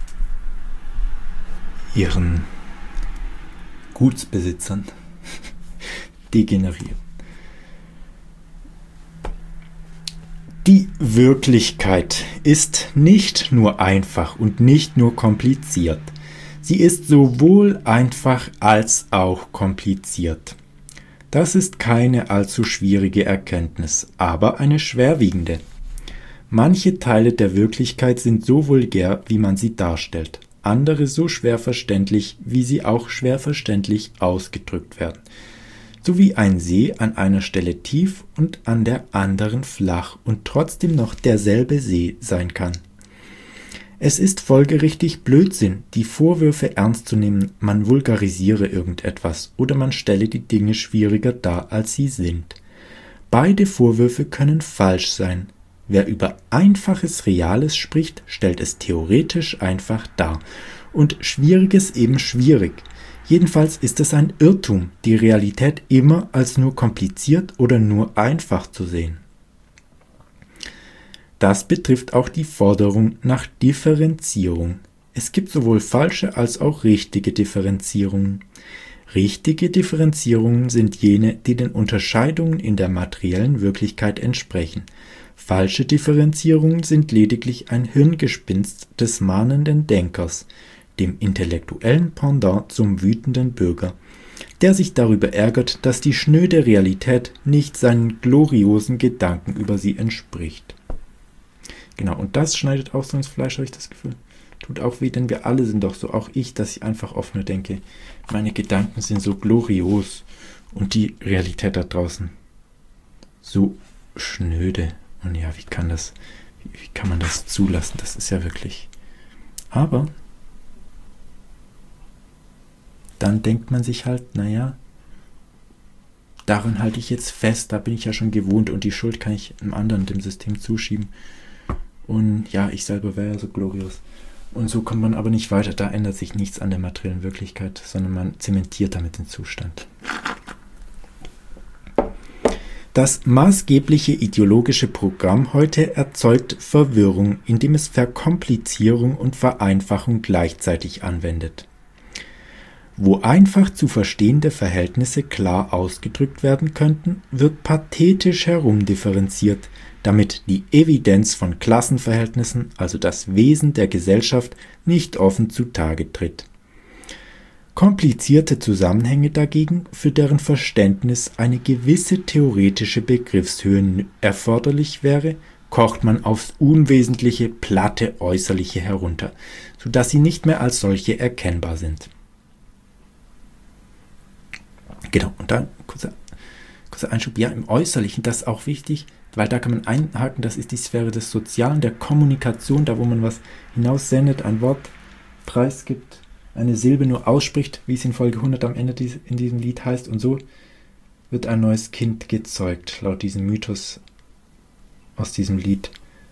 ihren Gutsbesitzern degenerieren. Die Wirklichkeit ist nicht nur einfach und nicht nur kompliziert. Sie ist sowohl einfach als auch kompliziert. Das ist keine allzu schwierige Erkenntnis, aber eine schwerwiegende. Manche Teile der Wirklichkeit sind so vulgär, wie man sie darstellt, andere so schwer verständlich, wie sie auch schwer verständlich ausgedrückt werden. So wie ein See an einer Stelle tief und an der anderen flach und trotzdem noch derselbe See sein kann. Es ist folgerichtig Blödsinn, die Vorwürfe ernst zu nehmen, man vulgarisiere irgendetwas oder man stelle die Dinge schwieriger dar, als sie sind. Beide Vorwürfe können falsch sein. Wer über einfaches Reales spricht, stellt es theoretisch einfach dar und Schwieriges eben schwierig. Jedenfalls ist es ein Irrtum, die Realität immer als nur kompliziert oder nur einfach zu sehen. Das betrifft auch die Forderung nach Differenzierung. Es gibt sowohl falsche als auch richtige Differenzierungen. Richtige Differenzierungen sind jene, die den Unterscheidungen in der materiellen Wirklichkeit entsprechen. Falsche Differenzierungen sind lediglich ein Hirngespinst des mahnenden Denkers, dem intellektuellen Pendant zum wütenden Bürger, der sich darüber ärgert, dass die schnöde Realität nicht seinen gloriosen Gedanken über sie entspricht. Genau, und das schneidet auch so ins Fleisch, habe ich das Gefühl. Tut auch weh, denn wir alle sind doch so, auch ich, dass ich einfach oft nur denke, meine Gedanken sind so glorios und die Realität da draußen so schnöde. Und ja, wie kann man das zulassen? Das ist ja wirklich. Aber dann denkt man sich halt, naja, daran halte ich jetzt fest, da bin ich ja schon gewohnt und die Schuld kann ich einem anderen, dem System zuschieben. Und ja, ich selber wäre ja so glorios. Und so kommt man aber nicht weiter, da ändert sich nichts an der materiellen Wirklichkeit, sondern man zementiert damit den Zustand. Das maßgebliche ideologische Programm heute erzeugt Verwirrung, indem es Verkomplizierung und Vereinfachung gleichzeitig anwendet. Wo einfach zu verstehende Verhältnisse klar ausgedrückt werden könnten, wird pathetisch herumdifferenziert, damit die Evidenz von Klassenverhältnissen, also das Wesen der Gesellschaft, nicht offen zutage tritt. Komplizierte Zusammenhänge dagegen, für deren Verständnis eine gewisse theoretische Begriffshöhe erforderlich wäre, kocht man aufs unwesentliche, platte Äußerliche herunter, sodass sie nicht mehr als solche erkennbar sind. Genau, und dann kurzer Einschub, ja, im Äußerlichen, das ist auch wichtig, weil da kann man einhaken, das ist die Sphäre des Sozialen, der Kommunikation, da wo man was hinaussendet, ein Wort preisgibt, eine Silbe nur ausspricht, wie es in Folge 100 am Ende in diesem Lied heißt, und so wird ein neues Kind gezeugt, laut diesem Mythos aus diesem Lied.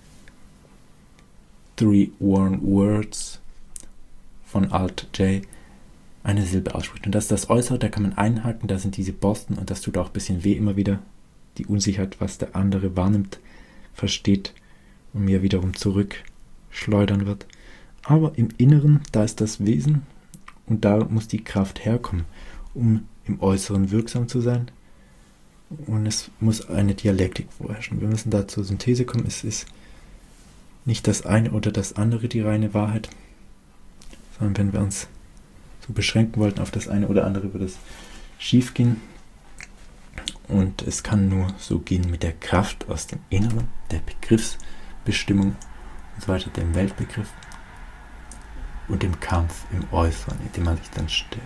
3 Warm Words von Alt J, eine Silbe ausspricht. Und das ist das Äußere, da kann man einhaken, da sind diese Borsten und das tut auch ein bisschen weh immer wieder. Die Unsicherheit, was der andere wahrnimmt, versteht und mir wiederum zurückschleudern wird. Aber im Inneren, da ist das Wesen und da muss die Kraft herkommen, um im Äußeren wirksam zu sein. Und es muss eine Dialektik vorherrschen. Wir müssen da zur Synthese kommen. Es ist nicht das eine oder das andere die reine Wahrheit, sondern wenn wir uns so beschränken wollten auf das eine oder andere, würde es schief gehen. Und es kann nur so gehen mit der Kraft aus dem Inneren, der Begriffsbestimmung und so weiter, dem Weltbegriff und dem Kampf im Äußeren, in dem man sich dann stellt.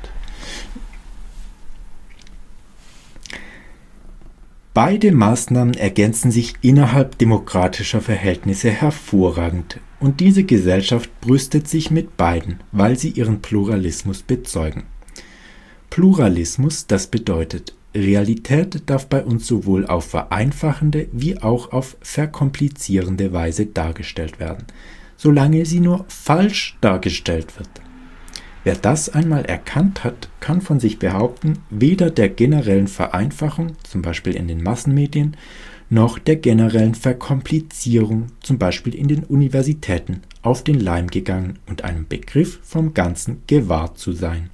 Beide Maßnahmen ergänzen sich innerhalb demokratischer Verhältnisse hervorragend und diese Gesellschaft brüstet sich mit beiden, weil sie ihren Pluralismus bezeugen. Pluralismus, das bedeutet, Realität darf bei uns sowohl auf vereinfachende wie auch auf verkomplizierende Weise dargestellt werden, solange sie nur falsch dargestellt wird. Wer das einmal erkannt hat, kann von sich behaupten, weder der generellen Vereinfachung, zum Beispiel in den Massenmedien, noch der generellen Verkomplizierung, zum Beispiel in den Universitäten, auf den Leim gegangen und einem Begriff vom Ganzen gewahrt zu sein.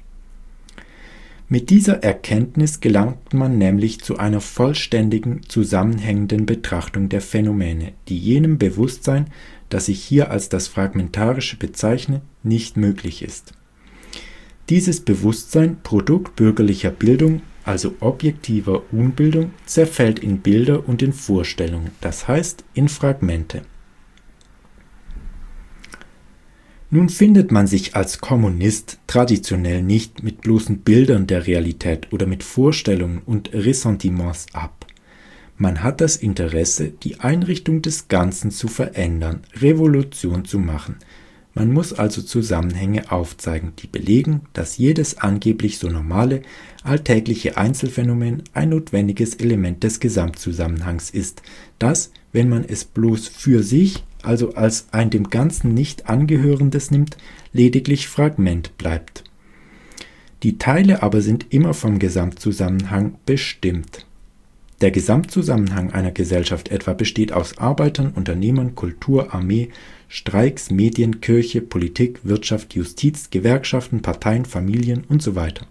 Mit dieser Erkenntnis gelangt man nämlich zu einer vollständigen, zusammenhängenden Betrachtung der Phänomene, die jenem Bewusstsein, das ich hier als das Fragmentarische bezeichne, nicht möglich ist. Dieses Bewusstsein, Produkt bürgerlicher Bildung, also objektiver Unbildung, zerfällt in Bilder und in Vorstellungen, das heißt in Fragmente. Nun findet man sich als Kommunist traditionell nicht mit bloßen Bildern der Realität oder mit Vorstellungen und Ressentiments ab. Man hat das Interesse, die Einrichtung des Ganzen zu verändern, Revolution zu machen. Man muss also Zusammenhänge aufzeigen, die belegen, dass jedes angeblich so normale, alltägliche Einzelfenomen ein notwendiges Element des Gesamtzusammenhangs ist, das, wenn man es bloß für sich, also als ein dem Ganzen nicht angehörendes nimmt, lediglich Fragment bleibt. Die Teile aber sind immer vom Gesamtzusammenhang bestimmt. Der Gesamtzusammenhang einer Gesellschaft etwa besteht aus Arbeitern, Unternehmern, Kultur, Armee, Streiks, Medien, Kirche, Politik, Wirtschaft, Justiz, Gewerkschaften, Parteien, Familien und so weiter.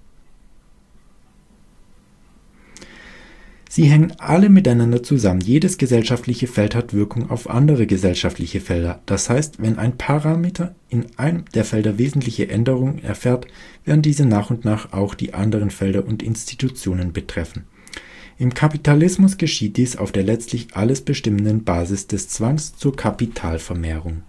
Sie hängen alle miteinander zusammen. Jedes gesellschaftliche Feld hat Wirkung auf andere gesellschaftliche Felder. Das heißt, wenn ein Parameter in einem der Felder wesentliche Änderungen erfährt, werden diese nach und nach auch die anderen Felder und Institutionen betreffen. Im Kapitalismus geschieht dies auf der letztlich alles bestimmenden Basis des Zwangs zur Kapitalvermehrung.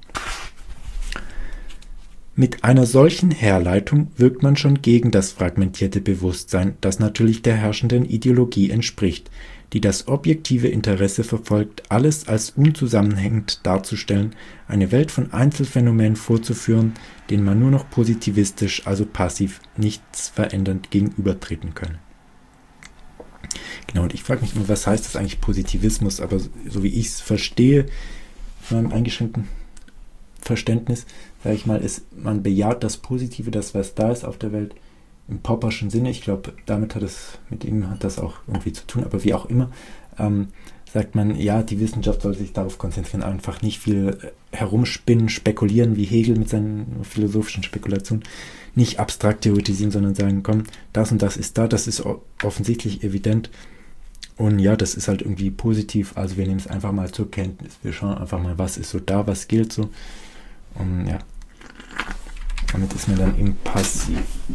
Mit einer solchen Herleitung wirkt man schon gegen das fragmentierte Bewusstsein, das natürlich der herrschenden Ideologie entspricht, die das objektive Interesse verfolgt, alles als unzusammenhängend darzustellen, eine Welt von Einzelphänomenen vorzuführen, denen man nur noch positivistisch, also passiv, nichts verändernd gegenübertreten könne. Genau, und ich frage mich immer, was heißt das eigentlich Positivismus? Aber so wie ich es verstehe, in meinem eingeschränkten Verständnis, sage ich mal, ist, man bejaht das Positive, das was da ist auf der Welt, im Popperschen Sinne. Ich glaube, mit ihm hat das auch irgendwie zu tun, aber wie auch immer, sagt man, ja, die Wissenschaft soll sich darauf konzentrieren, einfach nicht viel herumspinnen, spekulieren, wie Hegel mit seinen philosophischen Spekulationen, nicht abstrakt theoretisieren, sondern sagen, komm, das und das ist da, das ist offensichtlich evident und ja, das ist halt irgendwie positiv, also wir nehmen es einfach mal zur Kenntnis, wir schauen einfach mal, was ist so da, was gilt so und ja, damit ist man dann im Passiv.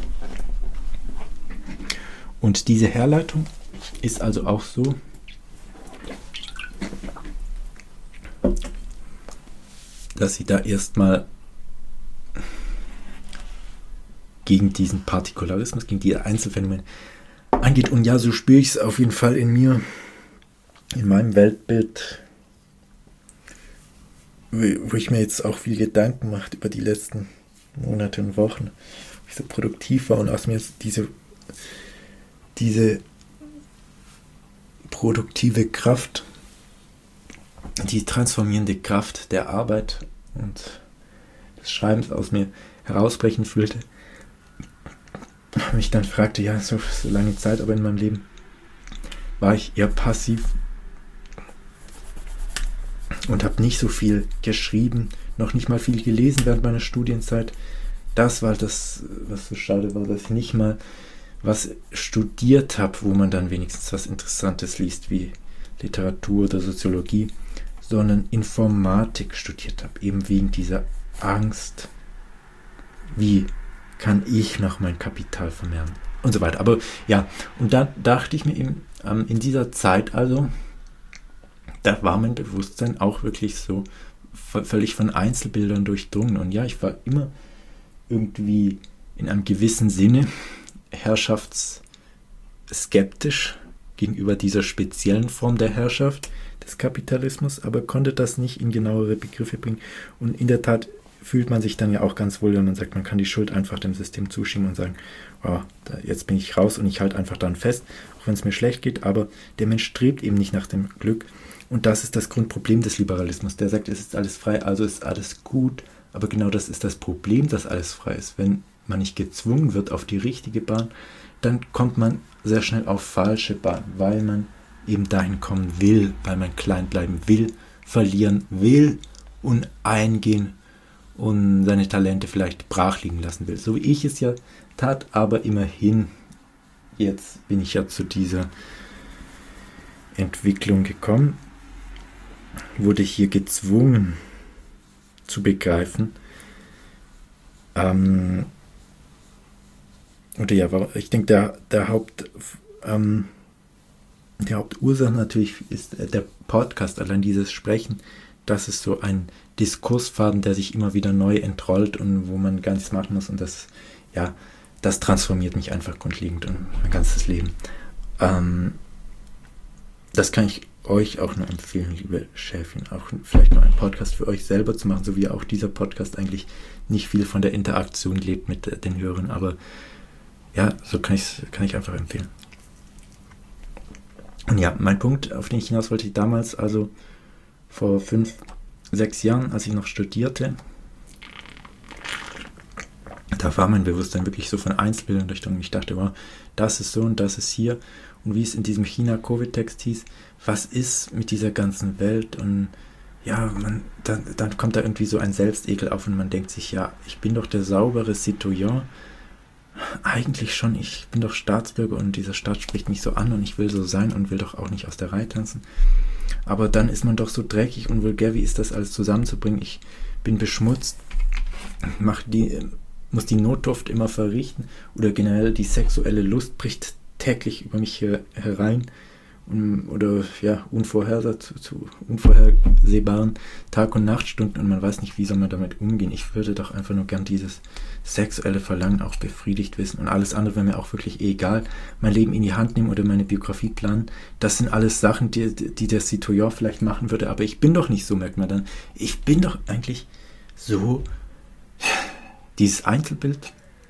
Und diese Herleitung ist also auch so, dass sie da erstmal gegen diesen Partikularismus, gegen die Einzelphänomene angeht. Und ja, so spüre ich es auf jeden Fall in mir, in meinem Weltbild, wo ich mir jetzt auch viel Gedanken mache über die letzten Monate und Wochen, wo ich so produktiv war und aus mir jetzt diese produktive Kraft, die transformierende Kraft der Arbeit und des Schreibens aus mir herausbrechen fühlte. Und ich dann fragte, ja, so lange Zeit, aber in meinem Leben war ich eher passiv und habe nicht so viel geschrieben, noch nicht mal viel gelesen während meiner Studienzeit. Das war das, was so schade war, dass ich nicht mal was studiert habe, wo man dann wenigstens was Interessantes liest, wie Literatur oder Soziologie, sondern Informatik studiert habe, eben wegen dieser Angst, wie kann ich noch mein Kapital vermehren und so weiter. Aber ja, und da dachte ich mir eben, in dieser Zeit also, da war mein Bewusstsein auch wirklich so völlig von Einzelbildern durchdrungen. Und ja, ich war immer irgendwie in einem gewissen Sinne herrschaftsskeptisch gegenüber dieser speziellen Form der Herrschaft des Kapitalismus, aber konnte das nicht in genauere Begriffe bringen. Und in der Tat fühlt man sich dann ja auch ganz wohl, wenn man sagt, man kann die Schuld einfach dem System zuschieben und sagen, oh, jetzt bin ich raus und ich halte einfach dann fest, auch wenn es mir schlecht geht, aber der Mensch strebt eben nicht nach dem Glück. Und das ist das Grundproblem des Liberalismus. Der sagt, es ist alles frei, also ist alles gut, aber genau das ist das Problem, dass alles frei ist. Wenn man nicht gezwungen wird auf die richtige Bahn, dann kommt man sehr schnell auf falsche Bahn, weil man eben dahin kommen will, weil man klein bleiben will, verlieren will und eingehen und seine Talente vielleicht brach liegen lassen will. So wie ich es ja tat, aber immerhin, jetzt bin ich ja zu dieser Entwicklung gekommen, wurde ich hier gezwungen zu begreifen, oder ja, ich denke, der die Hauptursache natürlich ist der Podcast, allein dieses Sprechen. Das ist so ein Diskursfaden, der sich immer wieder neu entrollt und wo man gar nichts machen muss. Und das transformiert mich einfach grundlegend und mein ganzes Leben. Das kann ich euch auch nur empfehlen, liebe Schäfchen, auch vielleicht noch einen Podcast für euch selber zu machen, so wie auch dieser Podcast eigentlich nicht viel von der Interaktion lebt mit den Hörern, aber ja, so kann ich einfach empfehlen. Und ja, mein Punkt, auf den ich hinaus wollte, damals, also vor 5, 6 Jahren, als ich noch studierte, da war mein Bewusstsein wirklich so von Einzelbildung durchdrungen. Ich dachte, wow, das ist so und das ist hier. Und wie es in diesem China-Covid-Text hieß, was ist mit dieser ganzen Welt? Und ja, dann kommt da irgendwie so ein Selbstekel auf und man denkt sich, ja, ich bin doch der saubere Citoyen. Eigentlich schon, ich bin doch Staatsbürger und dieser Staat spricht mich so an und ich will so sein und will doch auch nicht aus der Reihe tanzen. Aber dann ist man doch so dreckig und vulgär, wie ist das alles zusammenzubringen? Ich bin beschmutzt, muss die Notdurft immer verrichten oder generell die sexuelle Lust bricht täglich über mich herein oder ja, unvorhersehbaren Tag- und Nachtstunden und man weiß nicht, wie soll man damit umgehen. Ich würde doch einfach nur gern dieses sexuelle Verlangen auch befriedigt wissen und alles andere wäre mir auch wirklich egal. Mein Leben in die Hand nehmen oder meine Biografie planen, das sind alles Sachen, die der Citoyen vielleicht machen würde, aber ich bin doch nicht so, merkt man dann. Ich bin doch eigentlich so, dieses Einzelbild,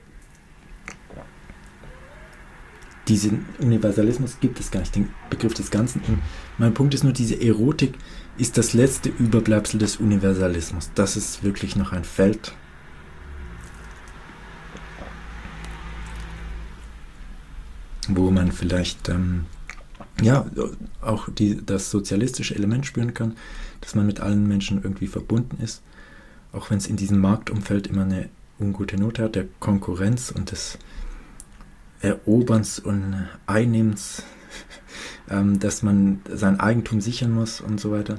diesen Universalismus gibt es gar nicht, den Begriff des Ganzen. Und mein Punkt ist nur, diese Erotik ist das letzte Überbleibsel des Universalismus. Das ist wirklich noch ein Feld, wo man vielleicht auch das sozialistische Element spüren kann, dass man mit allen Menschen irgendwie verbunden ist, auch wenn es in diesem Marktumfeld immer eine ungute Note hat, der Konkurrenz und des Eroberns und Einnehmens, dass man sein Eigentum sichern muss und so weiter.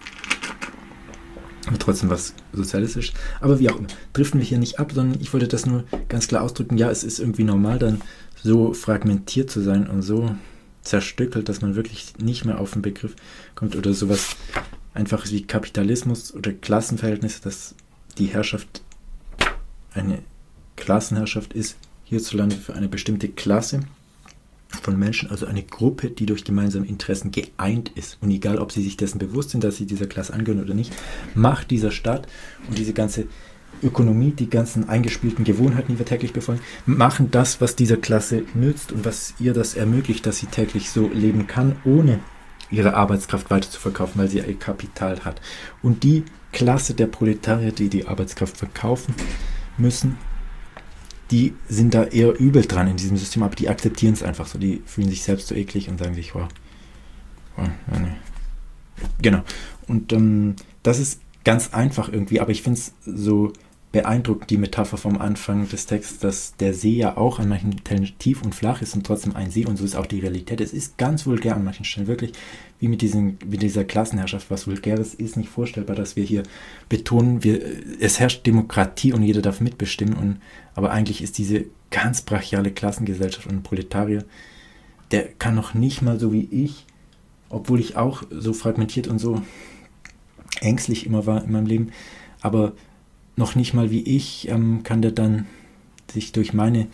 Aber trotzdem was sozialistisch. Aber wie auch immer, driften wir hier nicht ab, sondern ich wollte das nur ganz klar ausdrücken. Ja, es ist irgendwie normal, dann so fragmentiert zu sein und so zerstückelt, dass man wirklich nicht mehr auf den Begriff kommt oder sowas Einfaches wie Kapitalismus oder Klassenverhältnisse, dass die Herrschaft eine Klassenherrschaft ist, hierzulande für eine bestimmte Klasse von Menschen, also eine Gruppe, die durch gemeinsame Interessen geeint ist. Und egal, ob sie sich dessen bewusst sind, dass sie dieser Klasse angehören oder nicht, macht dieser Staat und diese ganze Ökonomie, die ganzen eingespielten Gewohnheiten, die wir täglich befolgen, machen das, was dieser Klasse nützt und was ihr das ermöglicht, dass sie täglich so leben kann, ohne ihre Arbeitskraft weiter zu verkaufen, weil sie ihr Kapital hat. Und die Klasse der Proletarier, die die Arbeitskraft verkaufen müssen, die sind da eher übel dran in diesem System, aber die akzeptieren es einfach so. Die fühlen sich selbst so eklig und sagen sich, wow ja, nee. Genau. Und das ist ganz einfach irgendwie, aber ich finde es so beeindruckend, die Metapher vom Anfang des Texts, dass der See ja auch an manchen Stellen tief und flach ist und trotzdem ein See und so ist auch die Realität. Es ist ganz vulgär an manchen Stellen, wirklich wie mit dieser Klassenherrschaft. Was Vulgäres ist nicht vorstellbar, dass wir hier betonen, es herrscht Demokratie und jeder darf mitbestimmen, aber eigentlich ist diese ganz brachiale Klassengesellschaft und ein Proletarier, der kann noch nicht mal so wie ich, obwohl ich auch so fragmentiert und so ängstlich immer war in meinem Leben, aber noch nicht mal wie ich kann der dann sich durch meine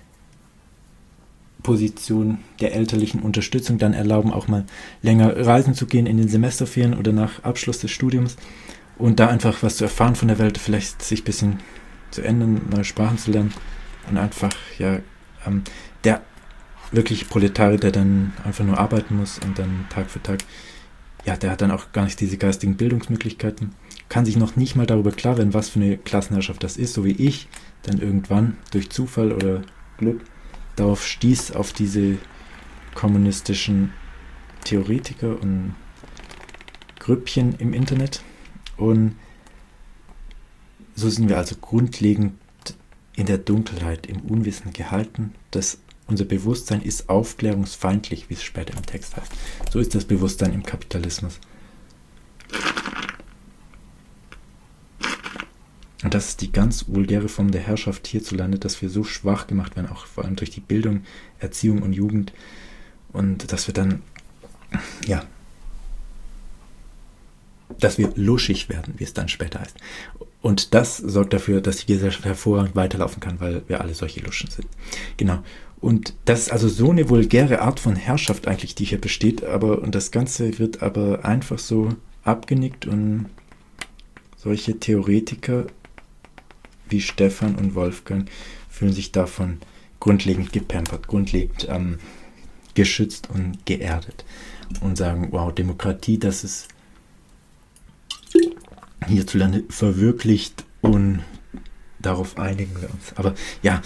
Position der elterlichen Unterstützung dann erlauben, auch mal länger reisen zu gehen in den Semesterferien oder nach Abschluss des Studiums und da einfach was zu erfahren von der Welt, vielleicht sich ein bisschen zu ändern, neue Sprachen zu lernen und einfach, der wirklich Proletarier, der dann einfach nur arbeiten muss und dann Tag für Tag, der hat dann auch gar nicht diese geistigen Bildungsmöglichkeiten, kann sich noch nicht mal darüber klar werden, was für eine Klassenherrschaft das ist, so wie ich dann irgendwann durch Zufall oder Glück darauf stieß, auf diese kommunistischen Theoretiker und Grüppchen im Internet. Und so sind wir also grundlegend in der Dunkelheit, im Unwissen gehalten, dass unser Bewusstsein ist aufklärungsfeindlich, wie es später im Text heißt. So ist das Bewusstsein im Kapitalismus. Und das ist die ganz vulgäre Form der Herrschaft hierzulande, dass wir so schwach gemacht werden, auch vor allem durch die Bildung, Erziehung und Jugend Und dass wir dann, ja, dass wir luschig werden, wie es dann später heißt. Und das sorgt dafür, dass die Gesellschaft hervorragend weiterlaufen kann, weil wir alle solche Luschen sind. Genau. Und das ist also so eine vulgäre Art von Herrschaft eigentlich, die hier besteht, und das Ganze wird aber einfach so abgenickt und solche Theoretiker wie Stefan und Wolfgang fühlen sich davon grundlegend gepampert, grundlegend geschützt und geerdet und sagen, wow, Demokratie, das ist hierzulande verwirklicht und darauf einigen wir uns. Aber ja,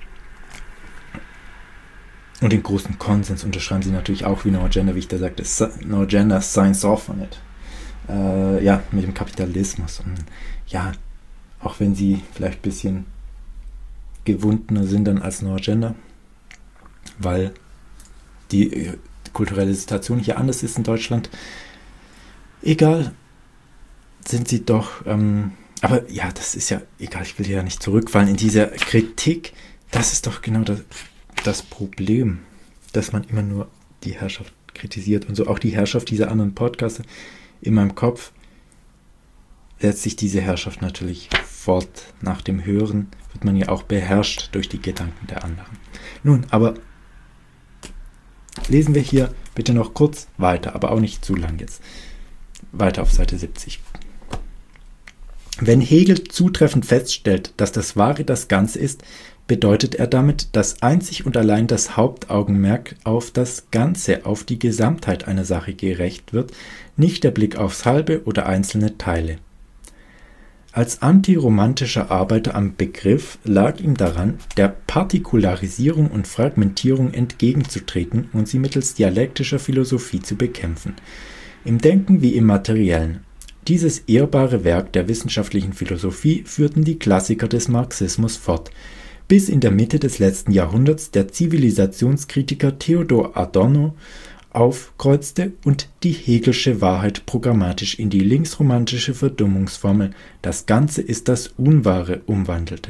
und den großen Konsens unterschreiben sie natürlich auch wie No Agenda, wie ich da sagte, No Agenda signs off on it. Ja, mit dem Kapitalismus. Und ja, auch wenn sie vielleicht ein bisschen gewundener sind dann als No Agenda, weil die kulturelle Situation hier anders ist in Deutschland. Egal, sind sie doch, aber ja, das ist ja egal, ich will ja nicht zurückfallen in dieser Kritik. Das ist doch genau das Problem, dass man immer nur die Herrschaft kritisiert und so auch die Herrschaft dieser anderen Podcaster. In meinem Kopf setzt sich diese Herrschaft natürlich fort. Nach dem Hören wird man ja auch beherrscht durch die Gedanken der anderen. Nun, aber lesen wir hier bitte noch kurz weiter, aber auch nicht zu lang jetzt. Weiter auf Seite 70. Wenn Hegel zutreffend feststellt, dass das Wahre das Ganze ist, bedeutet er damit, dass einzig und allein das Hauptaugenmerk auf das Ganze, auf die Gesamtheit einer Sache gerecht wird, nicht der Blick aufs Halbe oder einzelne Teile. Als antiromantischer Arbeiter am Begriff lag ihm daran, der Partikularisierung und Fragmentierung entgegenzutreten und sie mittels dialektischer Philosophie zu bekämpfen. Im Denken wie im Materiellen. Dieses ehrbare Werk der wissenschaftlichen Philosophie führten die Klassiker des Marxismus fort, bis in der Mitte des letzten Jahrhunderts der Zivilisationskritiker Theodor Adorno aufkreuzte und die Hegelsche Wahrheit programmatisch in die linksromantische Verdummungsformel „Das Ganze ist das Unwahre“ umwandelte.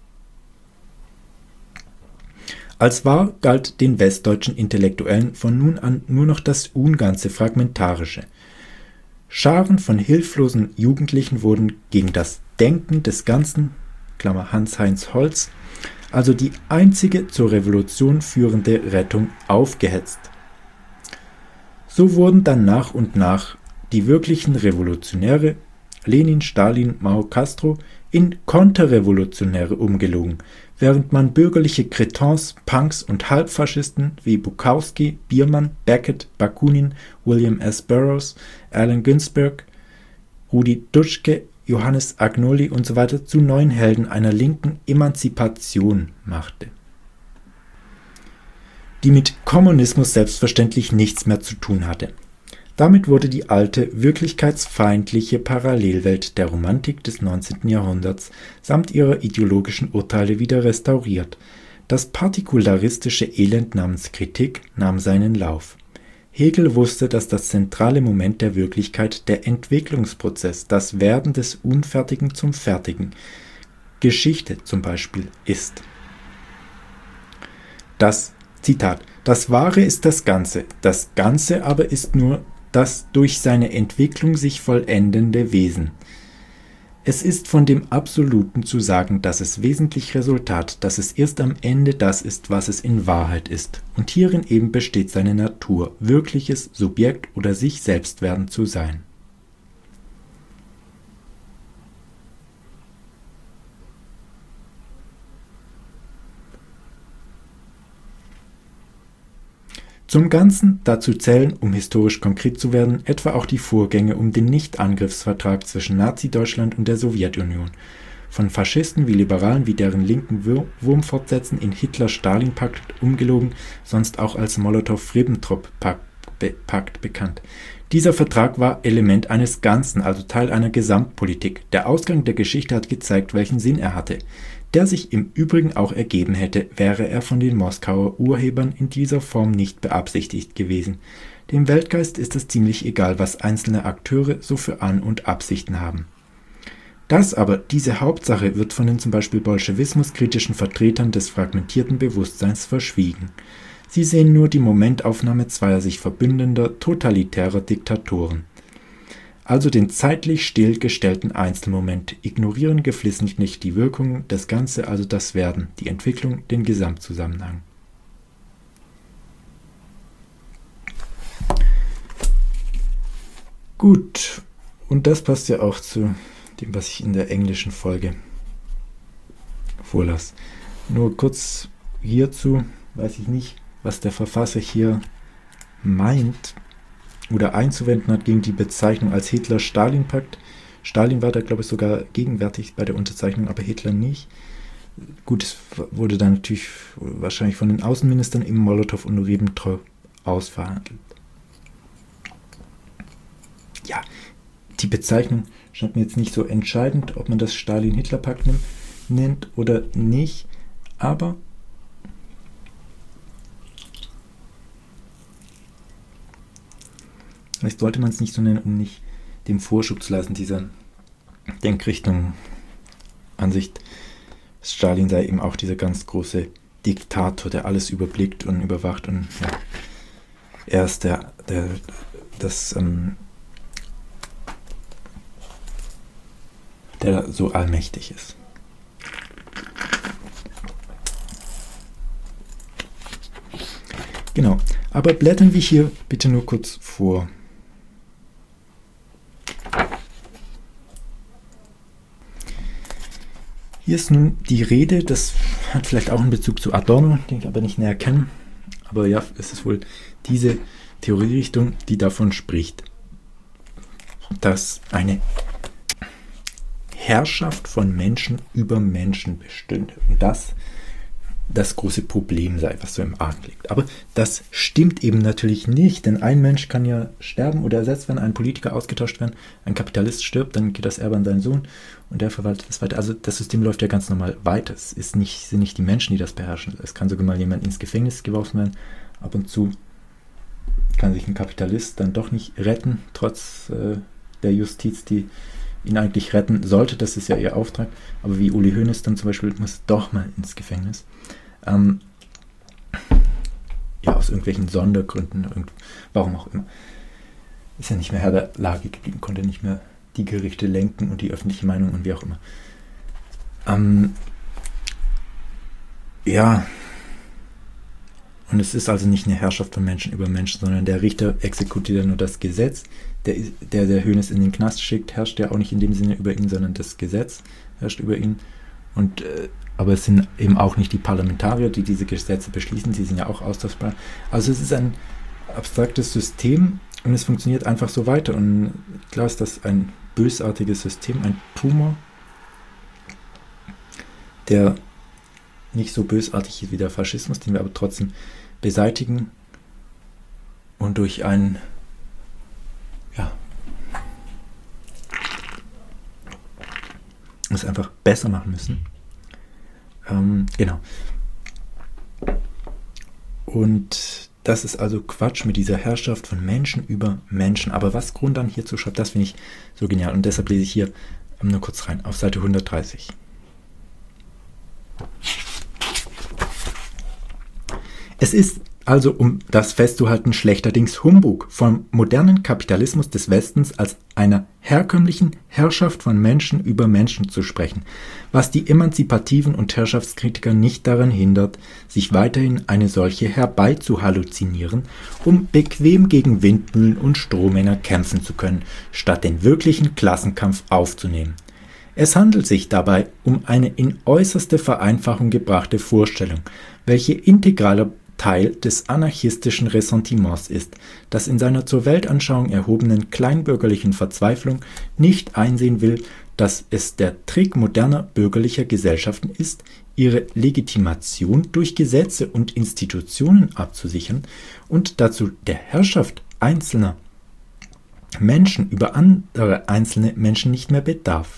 Als wahr galt den westdeutschen Intellektuellen von nun an nur noch das Unganze Fragmentarische. Scharen von hilflosen Jugendlichen wurden gegen das Denken des Ganzen Hans-Heinz Holz, also die einzige zur Revolution führende Rettung, aufgehetzt. So wurden dann nach und nach die wirklichen Revolutionäre, Lenin, Stalin, Mao, Castro, in Konterrevolutionäre umgelogen, während man bürgerliche Cretins, Punks und Halbfaschisten wie Bukowski, Biermann, Beckett, Bakunin, William S. Burroughs, Allen Ginsberg, Rudi Dutschke, Johannes Agnoli usw. Zu neuen Helden einer linken Emanzipation machte, die mit Kommunismus selbstverständlich nichts mehr zu tun hatte. Damit wurde die alte, wirklichkeitsfeindliche Parallelwelt der Romantik des 19. Jahrhunderts samt ihrer ideologischen Urteile wieder restauriert. Das partikularistische Elend namens Kritik nahm seinen Lauf. Hegel wusste, dass das zentrale Moment der Wirklichkeit der Entwicklungsprozess, das Werden des Unfertigen zum Fertigen, Geschichte zum Beispiel, ist. Zitat, das Wahre ist das Ganze aber ist nur das durch seine Entwicklung sich vollendende Wesen. Es ist von dem Absoluten zu sagen, dass es wesentlich Resultat, dass es erst am Ende das ist, was es in Wahrheit ist. Und hierin eben besteht seine Natur, wirkliches Subjekt oder sich selbst werden zu sein. Zum Ganzen dazu zählen, um historisch konkret zu werden, etwa auch die Vorgänge um den Nichtangriffsvertrag zwischen Nazi-Deutschland und der Sowjetunion, von Faschisten wie Liberalen wie deren linken Wurmfortsätzen in Hitler-Stalin-Pakt umgelogen, sonst auch als Molotow-Ribbentrop-Pakt bekannt. Dieser Vertrag war Element eines Ganzen, also Teil einer Gesamtpolitik. Der Ausgang der Geschichte hat gezeigt, welchen Sinn er hatte, der sich im Übrigen auch ergeben hätte, wäre er von den Moskauer Urhebern in dieser Form nicht beabsichtigt gewesen. Dem Weltgeist ist es ziemlich egal, was einzelne Akteure so für An- und Absichten haben. Diese Hauptsache wird von den zum Beispiel bolschewismuskritischen Vertretern des fragmentierten Bewusstseins verschwiegen. Sie sehen nur die Momentaufnahme zweier sich verbündender, totalitärer Diktatoren. Also den zeitlich stillgestellten Einzelmoment, ignorieren geflissentlich die Wirkung, das Ganze, also das Werden, die Entwicklung, den Gesamtzusammenhang. Gut, und das passt ja auch zu dem, was ich in der englischen Folge vorlas. Nur kurz hierzu, weiß ich nicht, was der Verfasser hier meint oder einzuwenden hat gegen die Bezeichnung als Hitler-Stalin-Pakt. Stalin war da, glaube ich, sogar gegenwärtig bei der Unterzeichnung, aber Hitler nicht. Gut, es wurde dann natürlich wahrscheinlich von den Außenministern im Molotow und Ribbentrop ausverhandelt. Ja, die Bezeichnung scheint mir jetzt nicht so entscheidend, ob man das Stalin-Hitler-Pakt nennt oder nicht, aber vielleicht sollte man es nicht so nennen, um nicht dem Vorschub zu lassen, dieser Denkrichtung, Ansicht, Stalin sei eben auch dieser ganz große Diktator, der alles überblickt und überwacht und ja, er ist der so allmächtig ist. Genau, aber blättern wir hier bitte nur kurz vor. Hier ist nun die Rede, das hat vielleicht auch einen Bezug zu Adorno, den ich aber nicht näher kenne. Aber ja, es ist wohl diese Theorierichtung, die davon spricht, dass eine Herrschaft von Menschen über Menschen bestünde. Und das große Problem sei, was so im Argen liegt. Aber das stimmt eben natürlich nicht, denn ein Mensch kann ja sterben oder ersetzt werden, ein Politiker ausgetauscht werden, ein Kapitalist stirbt, dann geht das Erbe an seinen Sohn und der verwaltet das weiter. Also das System läuft ja ganz normal weiter. Es sind nicht die Menschen, die das beherrschen. Es kann sogar mal jemand ins Gefängnis geworfen werden. Ab und zu kann sich ein Kapitalist dann doch nicht retten, trotz der Justiz, die ihn eigentlich retten sollte. Das ist ja ihr Auftrag. Aber wie Uli Hoeneß dann zum Beispiel muss doch mal ins Gefängnis. Ja, aus irgendwelchen Sondergründen, warum auch immer. Ist ja nicht mehr Herr der Lage geblieben, konnte nicht mehr die Gerichte lenken und die öffentliche Meinung und wie auch immer. Ja, und es ist also nicht eine Herrschaft von Menschen über Menschen, sondern der Richter exekutiert ja nur das Gesetz. Der Hoeneß in den Knast schickt, herrscht ja auch nicht in dem Sinne über ihn, sondern das Gesetz herrscht über ihn. Und aber es sind eben auch nicht die Parlamentarier, die diese Gesetze beschließen, sie sind ja auch austauschbar. Also es ist ein abstraktes System und es funktioniert einfach so weiter. Und klar ist das ein bösartiges System, ein Tumor, der nicht so bösartig ist wie der Faschismus, den wir aber trotzdem beseitigen und durch einen es einfach besser machen müssen. Genau. Und das ist also Quatsch mit dieser Herrschaft von Menschen über Menschen. Aber was Grund dann hierzu schreibt, das finde ich so genial. Und deshalb lese ich hier nur kurz rein, auf Seite 130. Es ist also, um das festzuhalten, schlechterdings Humbug, vom modernen Kapitalismus des Westens als einer herkömmlichen Herrschaft von Menschen über Menschen zu sprechen, was die emanzipativen und Herrschaftskritiker nicht daran hindert, sich weiterhin eine solche herbeizuhalluzinieren, um bequem gegen Windmühlen und Strohmänner kämpfen zu können, statt den wirklichen Klassenkampf aufzunehmen. Es handelt sich dabei um eine in äußerste Vereinfachung gebrachte Vorstellung, welche integraler Teil des anarchistischen Ressentiments ist, das in seiner zur Weltanschauung erhobenen kleinbürgerlichen Verzweiflung nicht einsehen will, dass es der Trick moderner bürgerlicher Gesellschaften ist, ihre Legitimation durch Gesetze und Institutionen abzusichern und dazu der Herrschaft einzelner Menschen über andere einzelne Menschen nicht mehr bedarf.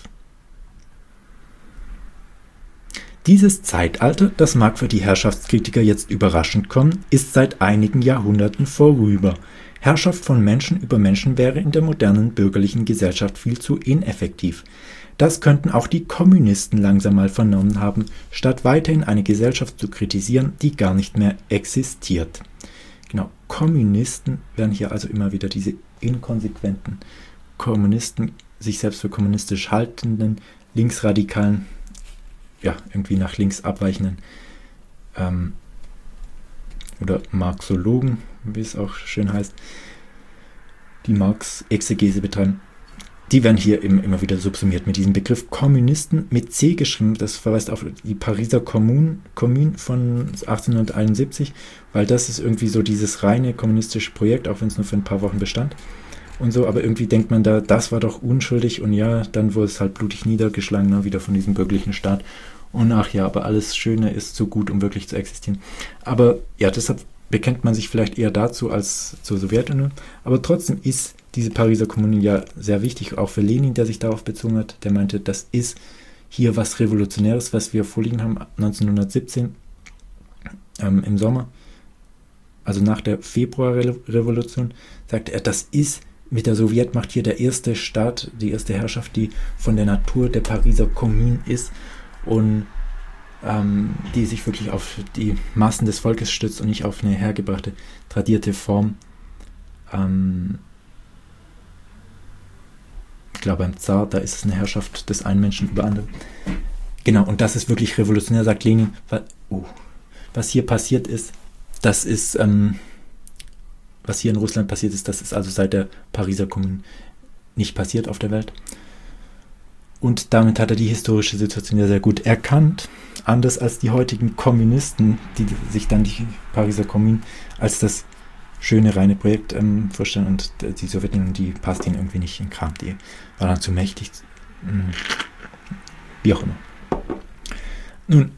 Dieses Zeitalter, das mag für die Herrschaftskritiker jetzt überraschend kommen, ist seit einigen Jahrhunderten vorüber. Herrschaft von Menschen über Menschen wäre in der modernen bürgerlichen Gesellschaft viel zu ineffektiv. Das könnten auch die Kommunisten langsam mal vernommen haben, statt weiterhin eine Gesellschaft zu kritisieren, die gar nicht mehr existiert. Genau, Kommunisten werden hier also immer wieder diese inkonsequenten Kommunisten, sich selbst für kommunistisch haltenden, linksradikalen, ja, irgendwie nach links abweichenden oder Marxologen, wie es auch schön heißt, die Marx-Exegese betreiben, die werden hier immer wieder subsumiert mit diesem Begriff Kommunisten mit C geschrieben. Das verweist auf die Pariser Kommune von 1871, weil das ist irgendwie so dieses reine kommunistische Projekt, auch wenn es nur für ein paar Wochen bestand und so, aber irgendwie denkt man da, das war doch unschuldig und ja, dann wurde es halt blutig niedergeschlagen, ne, wieder von diesem bürgerlichen Staat. Und ach ja, aber alles Schöne ist zu gut, um wirklich zu existieren. Aber ja, deshalb bekennt man sich vielleicht eher dazu als zur Sowjetunion. Aber trotzdem ist diese Pariser Kommune ja sehr wichtig, auch für Lenin, der sich darauf bezogen hat. Der meinte, das ist hier was Revolutionäres, was wir vorliegen haben, 1917 im Sommer, also nach der Februarrevolution, sagte er, das ist mit der Sowjetmacht hier der erste Staat, die erste Herrschaft, die von der Natur der Pariser Kommune ist und die sich wirklich auf die Massen des Volkes stützt und nicht auf eine hergebrachte, tradierte Form. Ich glaube, beim Zar, da ist es eine Herrschaft des einen Menschen über andere. Genau, und das ist wirklich revolutionär, sagt Lenin. Was hier passiert ist, das ist, was hier in Russland passiert ist, das ist also seit der Pariser Kommune nicht passiert auf der Welt. Und damit hat er die historische Situation ja sehr gut erkannt, anders als die heutigen Kommunisten, die sich dann die Pariser Kommune als das schöne, reine Projekt vorstellen, und die Sowjetunion, die passt ihnen irgendwie nicht in den Kram, die war dann zu mächtig, wie auch immer. Nun,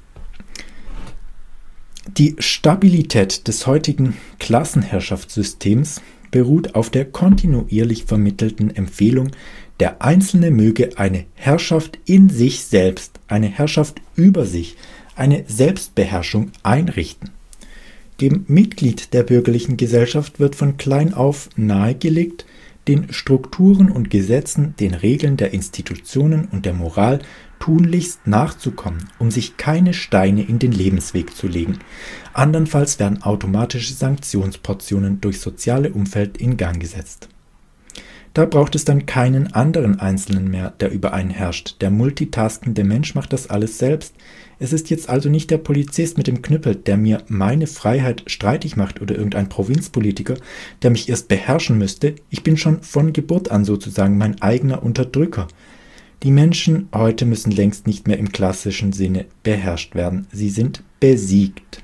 die Stabilität des heutigen Klassenherrschaftssystems beruht auf der kontinuierlich vermittelten Empfehlung, der Einzelne möge eine Herrschaft in sich selbst, eine Herrschaft über sich, eine Selbstbeherrschung einrichten. Dem Mitglied der bürgerlichen Gesellschaft wird von klein auf nahegelegt, den Strukturen und Gesetzen, den Regeln der Institutionen und der Moral tunlichst nachzukommen, um sich keine Steine in den Lebensweg zu legen. Andernfalls werden automatische Sanktionsportionen durch soziale Umfeld in Gang gesetzt. Da braucht es dann keinen anderen Einzelnen mehr, der über einen herrscht. Der multitaskende Mensch macht das alles selbst. Es ist jetzt also nicht der Polizist mit dem Knüppel, der mir meine Freiheit streitig macht, oder irgendein Provinzpolitiker, der mich erst beherrschen müsste. Ich bin schon von Geburt an sozusagen mein eigener Unterdrücker. Die Menschen heute müssen längst nicht mehr im klassischen Sinne beherrscht werden. Sie sind besiegt.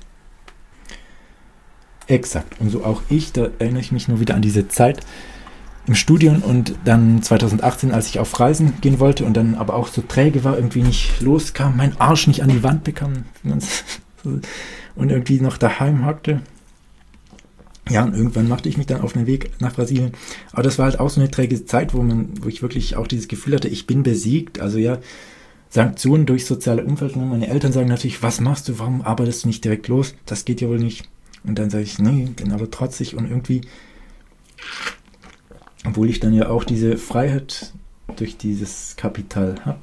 Exakt. Und so auch ich, da erinnere ich mich nur wieder an diese Zeit im Studium und dann 2018, als ich auf Reisen gehen wollte und dann aber auch so träge war, irgendwie nicht loskam, mein Arsch nicht an die Wand bekam und irgendwie noch daheim hockte. Ja, und irgendwann machte ich mich dann auf den Weg nach Brasilien. Aber das war halt auch so eine träge Zeit, wo ich wirklich auch dieses Gefühl hatte, ich bin besiegt. Also ja, Sanktionen durch soziale Umfeld. Meine Eltern sagen natürlich, was machst du, warum arbeitest du nicht direkt los? Das geht ja wohl nicht. Und dann sage ich, nee, bin aber trotzig und irgendwie, obwohl ich dann ja auch diese Freiheit durch dieses Kapital habe,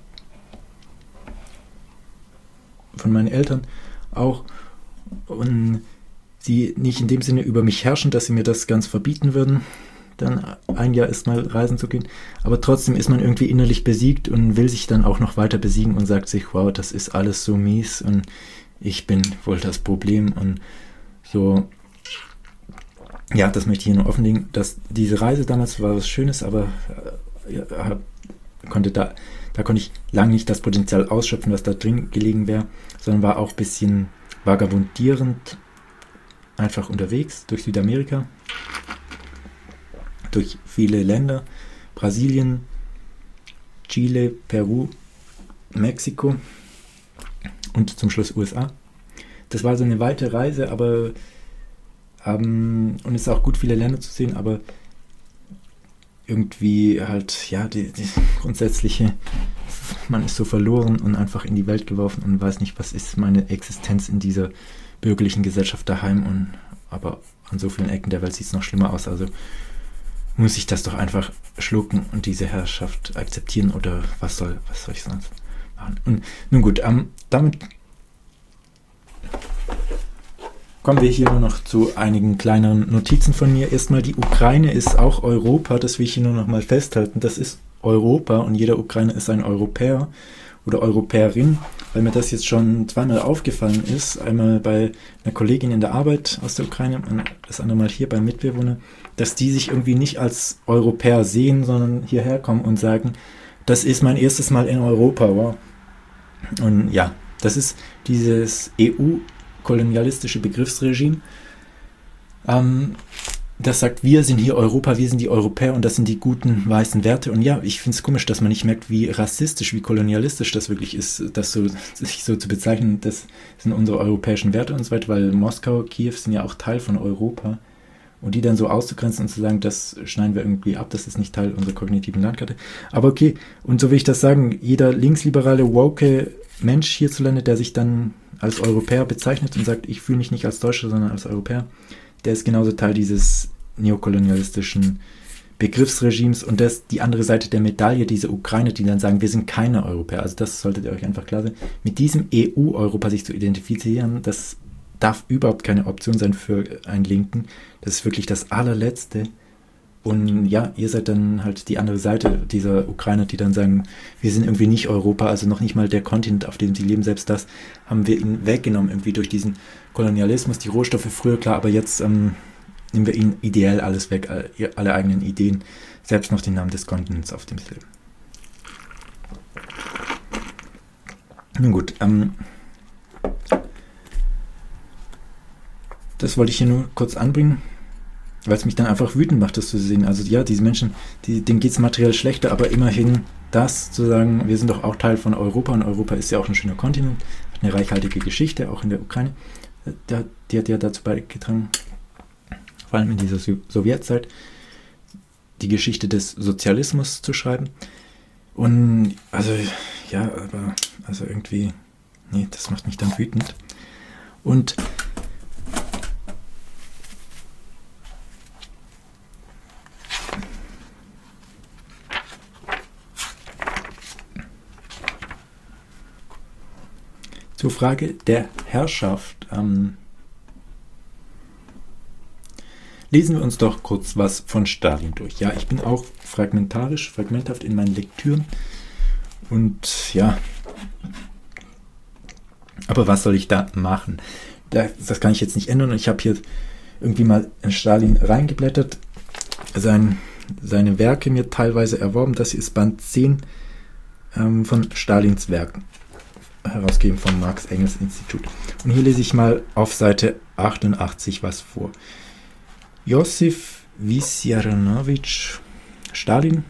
von meinen Eltern auch, und sie nicht in dem Sinne über mich herrschen, dass sie mir das ganz verbieten würden, dann ein Jahr erst mal reisen zu gehen, aber trotzdem ist man irgendwie innerlich besiegt und will sich dann auch noch weiter besiegen und sagt sich, wow, das ist alles so mies und ich bin wohl das Problem und so. Ja, das möchte ich hier nur offenlegen, dass diese Reise damals war was Schönes, aber da konnte ich lange nicht das Potenzial ausschöpfen, was da drin gelegen wäre, sondern war auch ein bisschen vagabundierend, einfach unterwegs durch Südamerika, durch viele Länder, Brasilien, Chile, Peru, Mexiko und zum Schluss USA. Das war so eine weite Reise, aber und es ist auch gut, viele Länder zu sehen, aber irgendwie halt, ja, die grundsätzliche, man ist so verloren und einfach in die Welt geworfen und weiß nicht, was ist meine Existenz in dieser bürgerlichen Gesellschaft daheim, aber an so vielen Ecken der Welt sieht es noch schlimmer aus. Also muss ich das doch einfach schlucken und diese Herrschaft akzeptieren oder was soll ich sonst machen? Und nun gut, damit kommen wir hier nur noch zu einigen kleineren Notizen von mir. Erstmal, die Ukraine ist auch Europa, das will ich hier nur noch mal festhalten. Das ist Europa und jeder Ukrainer ist ein Europäer oder Europäerin, weil mir das jetzt schon zweimal aufgefallen ist. Einmal bei einer Kollegin in der Arbeit aus der Ukraine und das andere Mal hier beim Mitbewohner, dass die sich irgendwie nicht als Europäer sehen, sondern hierher kommen und sagen, das ist mein erstes Mal in Europa. Wow. Und ja, das ist dieses EU-kolonialistische Begriffsregime, das sagt, wir sind hier Europa, wir sind die Europäer und das sind die guten weißen Werte. Und ja, ich finde es komisch, dass man nicht merkt, wie rassistisch, wie kolonialistisch das wirklich ist, das so, sich so zu bezeichnen, das sind unsere europäischen Werte und so weiter, weil Moskau, Kiew sind ja auch Teil von Europa. Und die dann so auszugrenzen und zu sagen, das schneiden wir irgendwie ab, das ist nicht Teil unserer kognitiven Landkarte. Aber okay, und so will ich das sagen, jeder linksliberale, woke Mensch hierzulande, der sich dann als Europäer bezeichnet und sagt, ich fühle mich nicht als Deutscher, sondern als Europäer, der ist genauso Teil dieses neokolonialistischen Begriffsregimes und das die andere Seite der Medaille, diese Ukrainer, die dann sagen, wir sind keine Europäer. Also das solltet ihr euch einfach klar sein. Mit diesem EU-Europa sich zu identifizieren, das darf überhaupt keine Option sein für einen Linken. Das ist wirklich das allerletzte. Und ja, ihr seid dann halt die andere Seite dieser Ukrainer, die dann sagen, wir sind irgendwie nicht Europa, also noch nicht mal der Kontinent, auf dem sie leben. Selbst das haben wir ihnen weggenommen, irgendwie durch diesen Kolonialismus, die Rohstoffe früher, klar, aber jetzt nehmen wir ihnen ideell alles weg, alle eigenen Ideen, selbst noch den Namen des Kontinents, auf dem sie leben. Nun gut, das wollte ich hier nur kurz anbringen, weil es mich dann einfach wütend macht, das zu sehen. Also ja, diese Menschen, denen geht es materiell schlechter, aber immerhin das zu sagen, wir sind doch auch Teil von Europa und Europa ist ja auch ein schöner Kontinent, hat eine reichhaltige Geschichte, auch in der Ukraine. Die hat ja dazu beigetragen, vor allem in dieser Sowjetzeit, die Geschichte des Sozialismus zu schreiben. Und also, ja, aber also irgendwie, nee, das macht mich dann wütend. Und zur Frage der Herrschaft. Lesen wir uns doch kurz was von Stalin durch. Ja, ich bin auch fragmenthaft in meinen Lektüren. Und ja, aber was soll ich da machen? Das kann ich jetzt nicht ändern. Ich habe hier irgendwie mal in Stalin reingeblättert, seine Werke mir teilweise erworben. Das hier ist Band 10 von Stalins Werken, herausgegeben vom Marx-Engels-Institut. Und hier lese ich mal auf Seite 88 was vor. Josif Wissarionowitsch Stalin,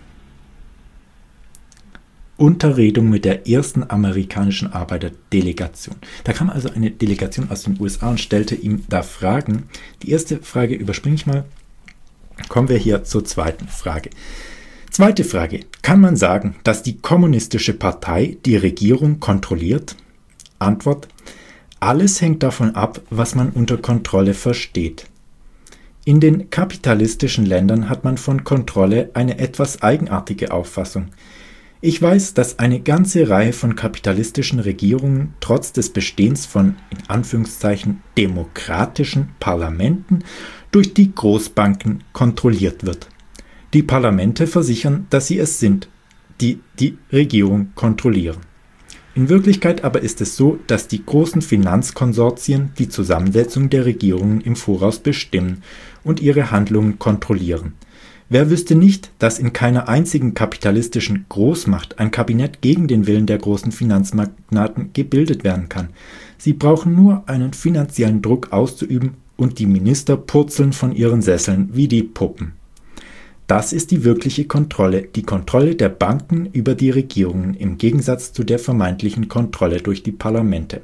Unterredung mit der ersten amerikanischen Arbeiterdelegation. Da kam also eine Delegation aus den USA und stellte ihm da Fragen. Die erste Frage überspringe ich mal. Kommen wir hier zur zweiten Frage. Zweite Frage. Kann man sagen, dass die kommunistische Partei die Regierung kontrolliert? Antwort. Alles hängt davon ab, was man unter Kontrolle versteht. In den kapitalistischen Ländern hat man von Kontrolle eine etwas eigenartige Auffassung. Ich weiß, dass eine ganze Reihe von kapitalistischen Regierungen trotz des Bestehens von, in Anführungszeichen, demokratischen Parlamenten durch die Großbanken kontrolliert wird. Die Parlamente versichern, dass sie es sind, die die Regierung kontrollieren. In Wirklichkeit aber ist es so, dass die großen Finanzkonsortien die Zusammensetzung der Regierungen im Voraus bestimmen und ihre Handlungen kontrollieren. Wer wüsste nicht, dass in keiner einzigen kapitalistischen Großmacht ein Kabinett gegen den Willen der großen Finanzmagnaten gebildet werden kann? Sie brauchen nur einen finanziellen Druck auszuüben und die Minister purzeln von ihren Sesseln wie die Puppen. Das ist die wirkliche Kontrolle, die Kontrolle der Banken über die Regierungen im Gegensatz zu der vermeintlichen Kontrolle durch die Parlamente.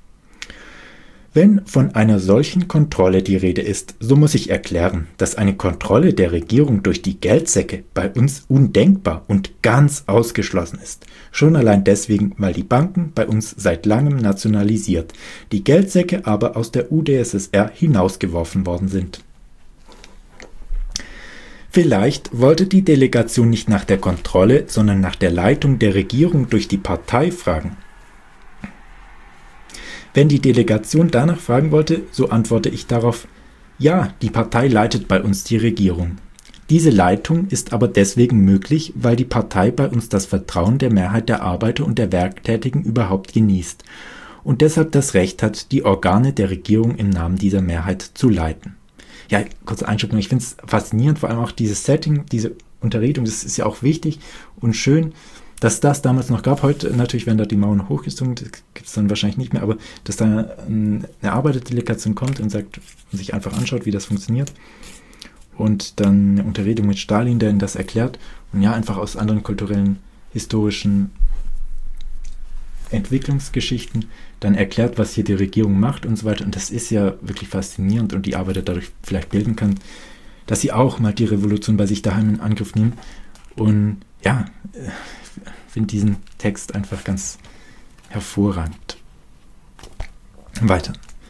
Wenn von einer solchen Kontrolle die Rede ist, so muss ich erklären, dass eine Kontrolle der Regierung durch die Geldsäcke bei uns undenkbar und ganz ausgeschlossen ist. Schon allein deswegen, weil die Banken bei uns seit langem nationalisiert, die Geldsäcke aber aus der UdSSR hinausgeworfen worden sind. Vielleicht wollte die Delegation nicht nach der Kontrolle, sondern nach der Leitung der Regierung durch die Partei fragen. Wenn die Delegation danach fragen wollte, so antworte ich darauf: Ja, die Partei leitet bei uns die Regierung. Diese Leitung ist aber deswegen möglich, weil die Partei bei uns das Vertrauen der Mehrheit der Arbeiter und der Werktätigen überhaupt genießt und deshalb das Recht hat, die Organe der Regierung im Namen dieser Mehrheit zu leiten. Ja, kurze Einschub, ich finde es faszinierend, vor allem auch dieses Setting, diese Unterredung, das ist ja auch wichtig und schön, dass das damals noch gab. Heute natürlich werden da die Mauern hochgezogen, das gibt es dann wahrscheinlich nicht mehr, aber dass da eine Arbeiterdelegation kommt und sagt und sich einfach anschaut, wie das funktioniert. Und dann eine Unterredung mit Stalin, der ihnen das erklärt und ja, einfach aus anderen kulturellen, historischen Entwicklungsgeschichten dann erklärt, was hier die Regierung macht und so weiter. Und das ist ja wirklich faszinierend und die Arbeiter dadurch vielleicht bilden kann, dass sie auch mal die Revolution bei sich daheim in Angriff nehmen. Und ja, ich finde diesen Text einfach ganz hervorragend. Weiter.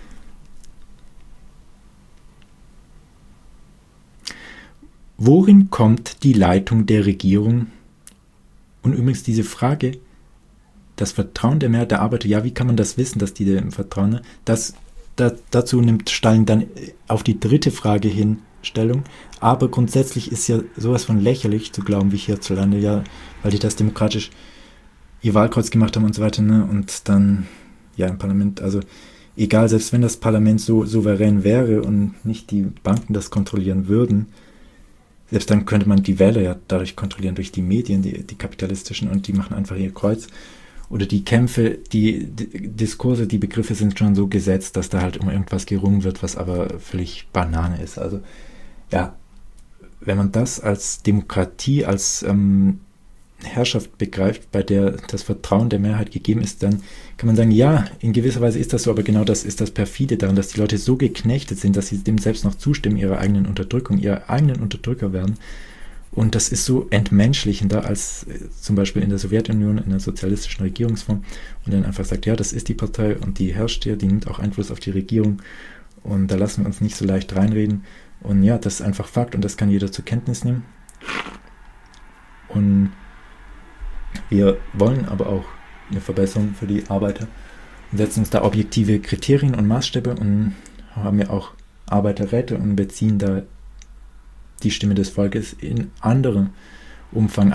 Worin kommt die Leitung der Regierung? Und übrigens diese Frage, das Vertrauen der Mehrheit der Arbeiter, ja, wie kann man das wissen, dass die dem vertrauen? Dazu nimmt Stalin dann auf die dritte Frage hin Stellung. Aber grundsätzlich ist ja sowas von lächerlich zu glauben, wie hierzulande, ja, weil die das demokratisch ihr Wahlkreuz gemacht haben und so weiter, ne? Und dann, ja, im Parlament, also egal, selbst wenn das Parlament so souverän wäre und nicht die Banken das kontrollieren würden, selbst dann könnte man die Wähler ja dadurch kontrollieren, durch die Medien, die kapitalistischen, und die machen einfach ihr Kreuz. Oder die Kämpfe, die Diskurse, die Begriffe sind schon so gesetzt, dass da halt um irgendwas gerungen wird, was aber völlig Banane ist. Also ja, wenn man das als Demokratie, als Herrschaft begreift, bei der das Vertrauen der Mehrheit gegeben ist, dann kann man sagen, ja, in gewisser Weise ist das so, aber genau das ist das Perfide daran, dass die Leute so geknechtet sind, dass sie dem selbst noch zustimmen, ihrer eigenen Unterdrückung, ihrer eigenen Unterdrücker werden. Und das ist so entmenschlichender als zum Beispiel in der Sowjetunion, in der sozialistischen Regierungsform, und dann einfach sagt, ja, das ist die Partei und die herrscht hier, die nimmt auch Einfluss auf die Regierung und da lassen wir uns nicht so leicht reinreden. Und ja, das ist einfach Fakt und das kann jeder zur Kenntnis nehmen. Und wir wollen aber auch eine Verbesserung für die Arbeiter und setzen uns da objektive Kriterien und Maßstäbe und haben ja auch Arbeiterräte und beziehen da die Stimme des Volkes in anderem Umfang,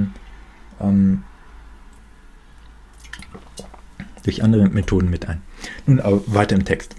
durch andere Methoden mit ein. Nun aber weiter im Text.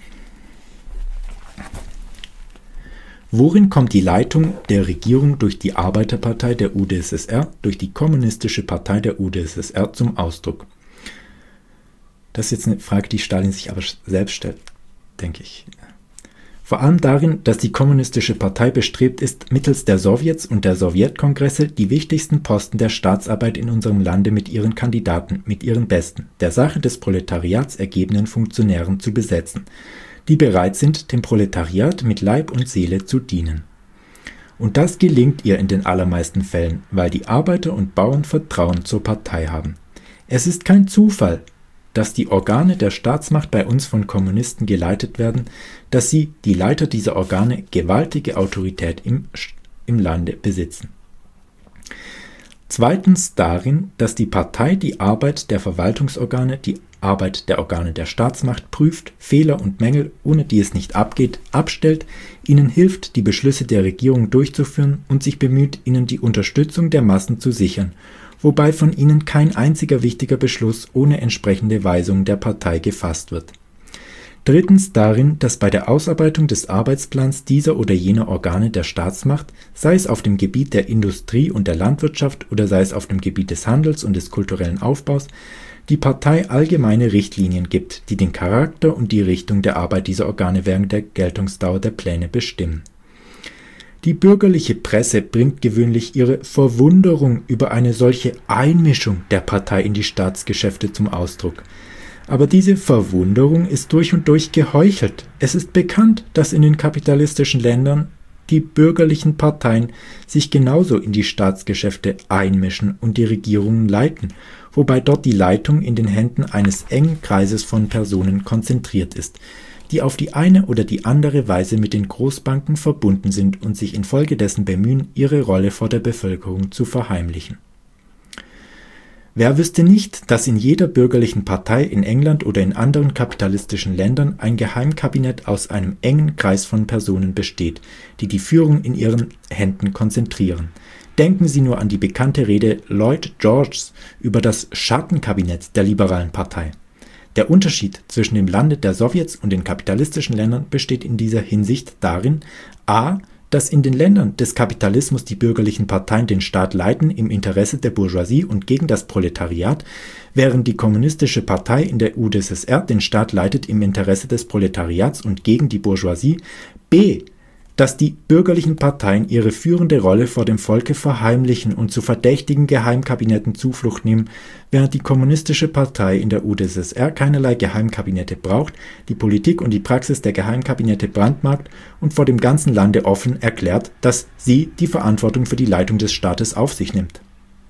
Worin kommt die Leitung der Regierung durch die Arbeiterpartei der UdSSR, durch die Kommunistische Partei der UdSSR zum Ausdruck? Das ist jetzt eine Frage, die Stalin sich aber selbst stellt, denke ich. Vor allem darin, dass die Kommunistische Partei bestrebt ist, mittels der Sowjets und der Sowjetkongresse die wichtigsten Posten der Staatsarbeit in unserem Lande mit ihren Kandidaten, mit ihren besten, der Sache des Proletariats ergebenen Funktionären zu besetzen, die bereit sind, dem Proletariat mit Leib und Seele zu dienen. Und das gelingt ihr in den allermeisten Fällen, weil die Arbeiter und Bauern Vertrauen zur Partei haben. Es ist kein Zufall, dass die Organe der Staatsmacht bei uns von Kommunisten geleitet werden, dass sie, die Leiter dieser Organe, gewaltige Autorität im Lande besitzen. Zweitens darin, dass die Partei die Arbeit der Verwaltungsorgane, die Arbeit der Organe der Staatsmacht prüft, Fehler und Mängel, ohne die es nicht abgeht, abstellt, ihnen hilft, die Beschlüsse der Regierung durchzuführen und sich bemüht, ihnen die Unterstützung der Massen zu sichern, wobei von ihnen kein einziger wichtiger Beschluss ohne entsprechende Weisung der Partei gefasst wird. Drittens darin, dass bei der Ausarbeitung des Arbeitsplans dieser oder jener Organe der Staatsmacht, sei es auf dem Gebiet der Industrie und der Landwirtschaft oder sei es auf dem Gebiet des Handels und des kulturellen Aufbaus, die Partei allgemeine Richtlinien gibt, die den Charakter und die Richtung der Arbeit dieser Organe während der Geltungsdauer der Pläne bestimmen. Die bürgerliche Presse bringt gewöhnlich ihre Verwunderung über eine solche Einmischung der Partei in die Staatsgeschäfte zum Ausdruck. Aber diese Verwunderung ist durch und durch geheuchelt. Es ist bekannt, dass in den kapitalistischen Ländern die bürgerlichen Parteien sich genauso in die Staatsgeschäfte einmischen und die Regierungen leiten, wobei dort die Leitung in den Händen eines engen Kreises von Personen konzentriert ist, die auf die eine oder die andere Weise mit den Großbanken verbunden sind und sich infolgedessen bemühen, ihre Rolle vor der Bevölkerung zu verheimlichen. Wer wüsste nicht, dass in jeder bürgerlichen Partei in England oder in anderen kapitalistischen Ländern ein Geheimkabinett aus einem engen Kreis von Personen besteht, die die Führung in ihren Händen konzentrieren. Denken Sie nur an die bekannte Rede Lloyd Georges über das Schattenkabinett der liberalen Partei. Der Unterschied zwischen dem Lande der Sowjets und den kapitalistischen Ländern besteht in dieser Hinsicht darin, a. dass in den Ländern des Kapitalismus die bürgerlichen Parteien den Staat leiten im Interesse der Bourgeoisie und gegen das Proletariat, während die Kommunistische Partei in der UdSSR den Staat leitet im Interesse des Proletariats und gegen die Bourgeoisie, b. dass die bürgerlichen Parteien ihre führende Rolle vor dem Volke verheimlichen und zu verdächtigen Geheimkabinetten Zuflucht nehmen, während die Kommunistische Partei in der UdSSR keinerlei Geheimkabinette braucht, die Politik und die Praxis der Geheimkabinette brandmarkt und vor dem ganzen Lande offen erklärt, dass sie die Verantwortung für die Leitung des Staates auf sich nimmt.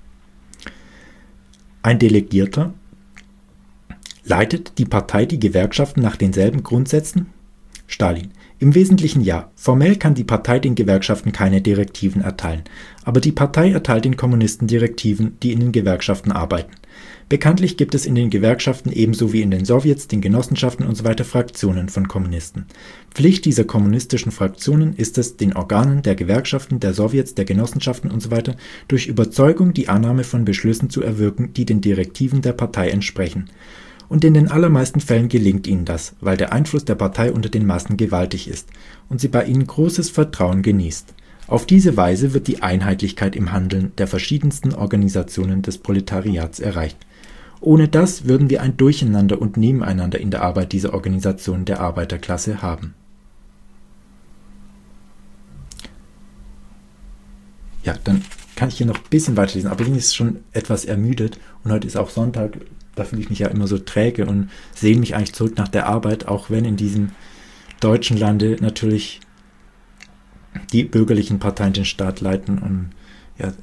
Ein Delegierter leitet die Partei die Gewerkschaften nach denselben Grundsätzen? Stalin: Im Wesentlichen ja. Formell kann die Partei den Gewerkschaften keine Direktiven erteilen, aber die Partei erteilt den Kommunisten Direktiven, die in den Gewerkschaften arbeiten. Bekanntlich gibt es in den Gewerkschaften ebenso wie in den Sowjets, den Genossenschaften usw. Fraktionen von Kommunisten. Pflicht dieser kommunistischen Fraktionen ist es, den Organen der Gewerkschaften, der Sowjets, der Genossenschaften usw. durch Überzeugung die Annahme von Beschlüssen zu erwirken, die den Direktiven der Partei entsprechen. Und in den allermeisten Fällen gelingt ihnen das, weil der Einfluss der Partei unter den Massen gewaltig ist und sie bei ihnen großes Vertrauen genießt. Auf diese Weise wird die Einheitlichkeit im Handeln der verschiedensten Organisationen des Proletariats erreicht. Ohne das würden wir ein Durcheinander und Nebeneinander in der Arbeit dieser Organisationen der Arbeiterklasse haben. Ja, dann kann ich hier noch ein bisschen weiterlesen, aber ich bin jetzt schon etwas ermüdet und heute ist auch Sonntag. Da fühle ich mich ja immer so träge und sehne mich eigentlich zurück nach der Arbeit, auch wenn in diesem deutschen Lande natürlich die bürgerlichen Parteien den Staat leiten und ja,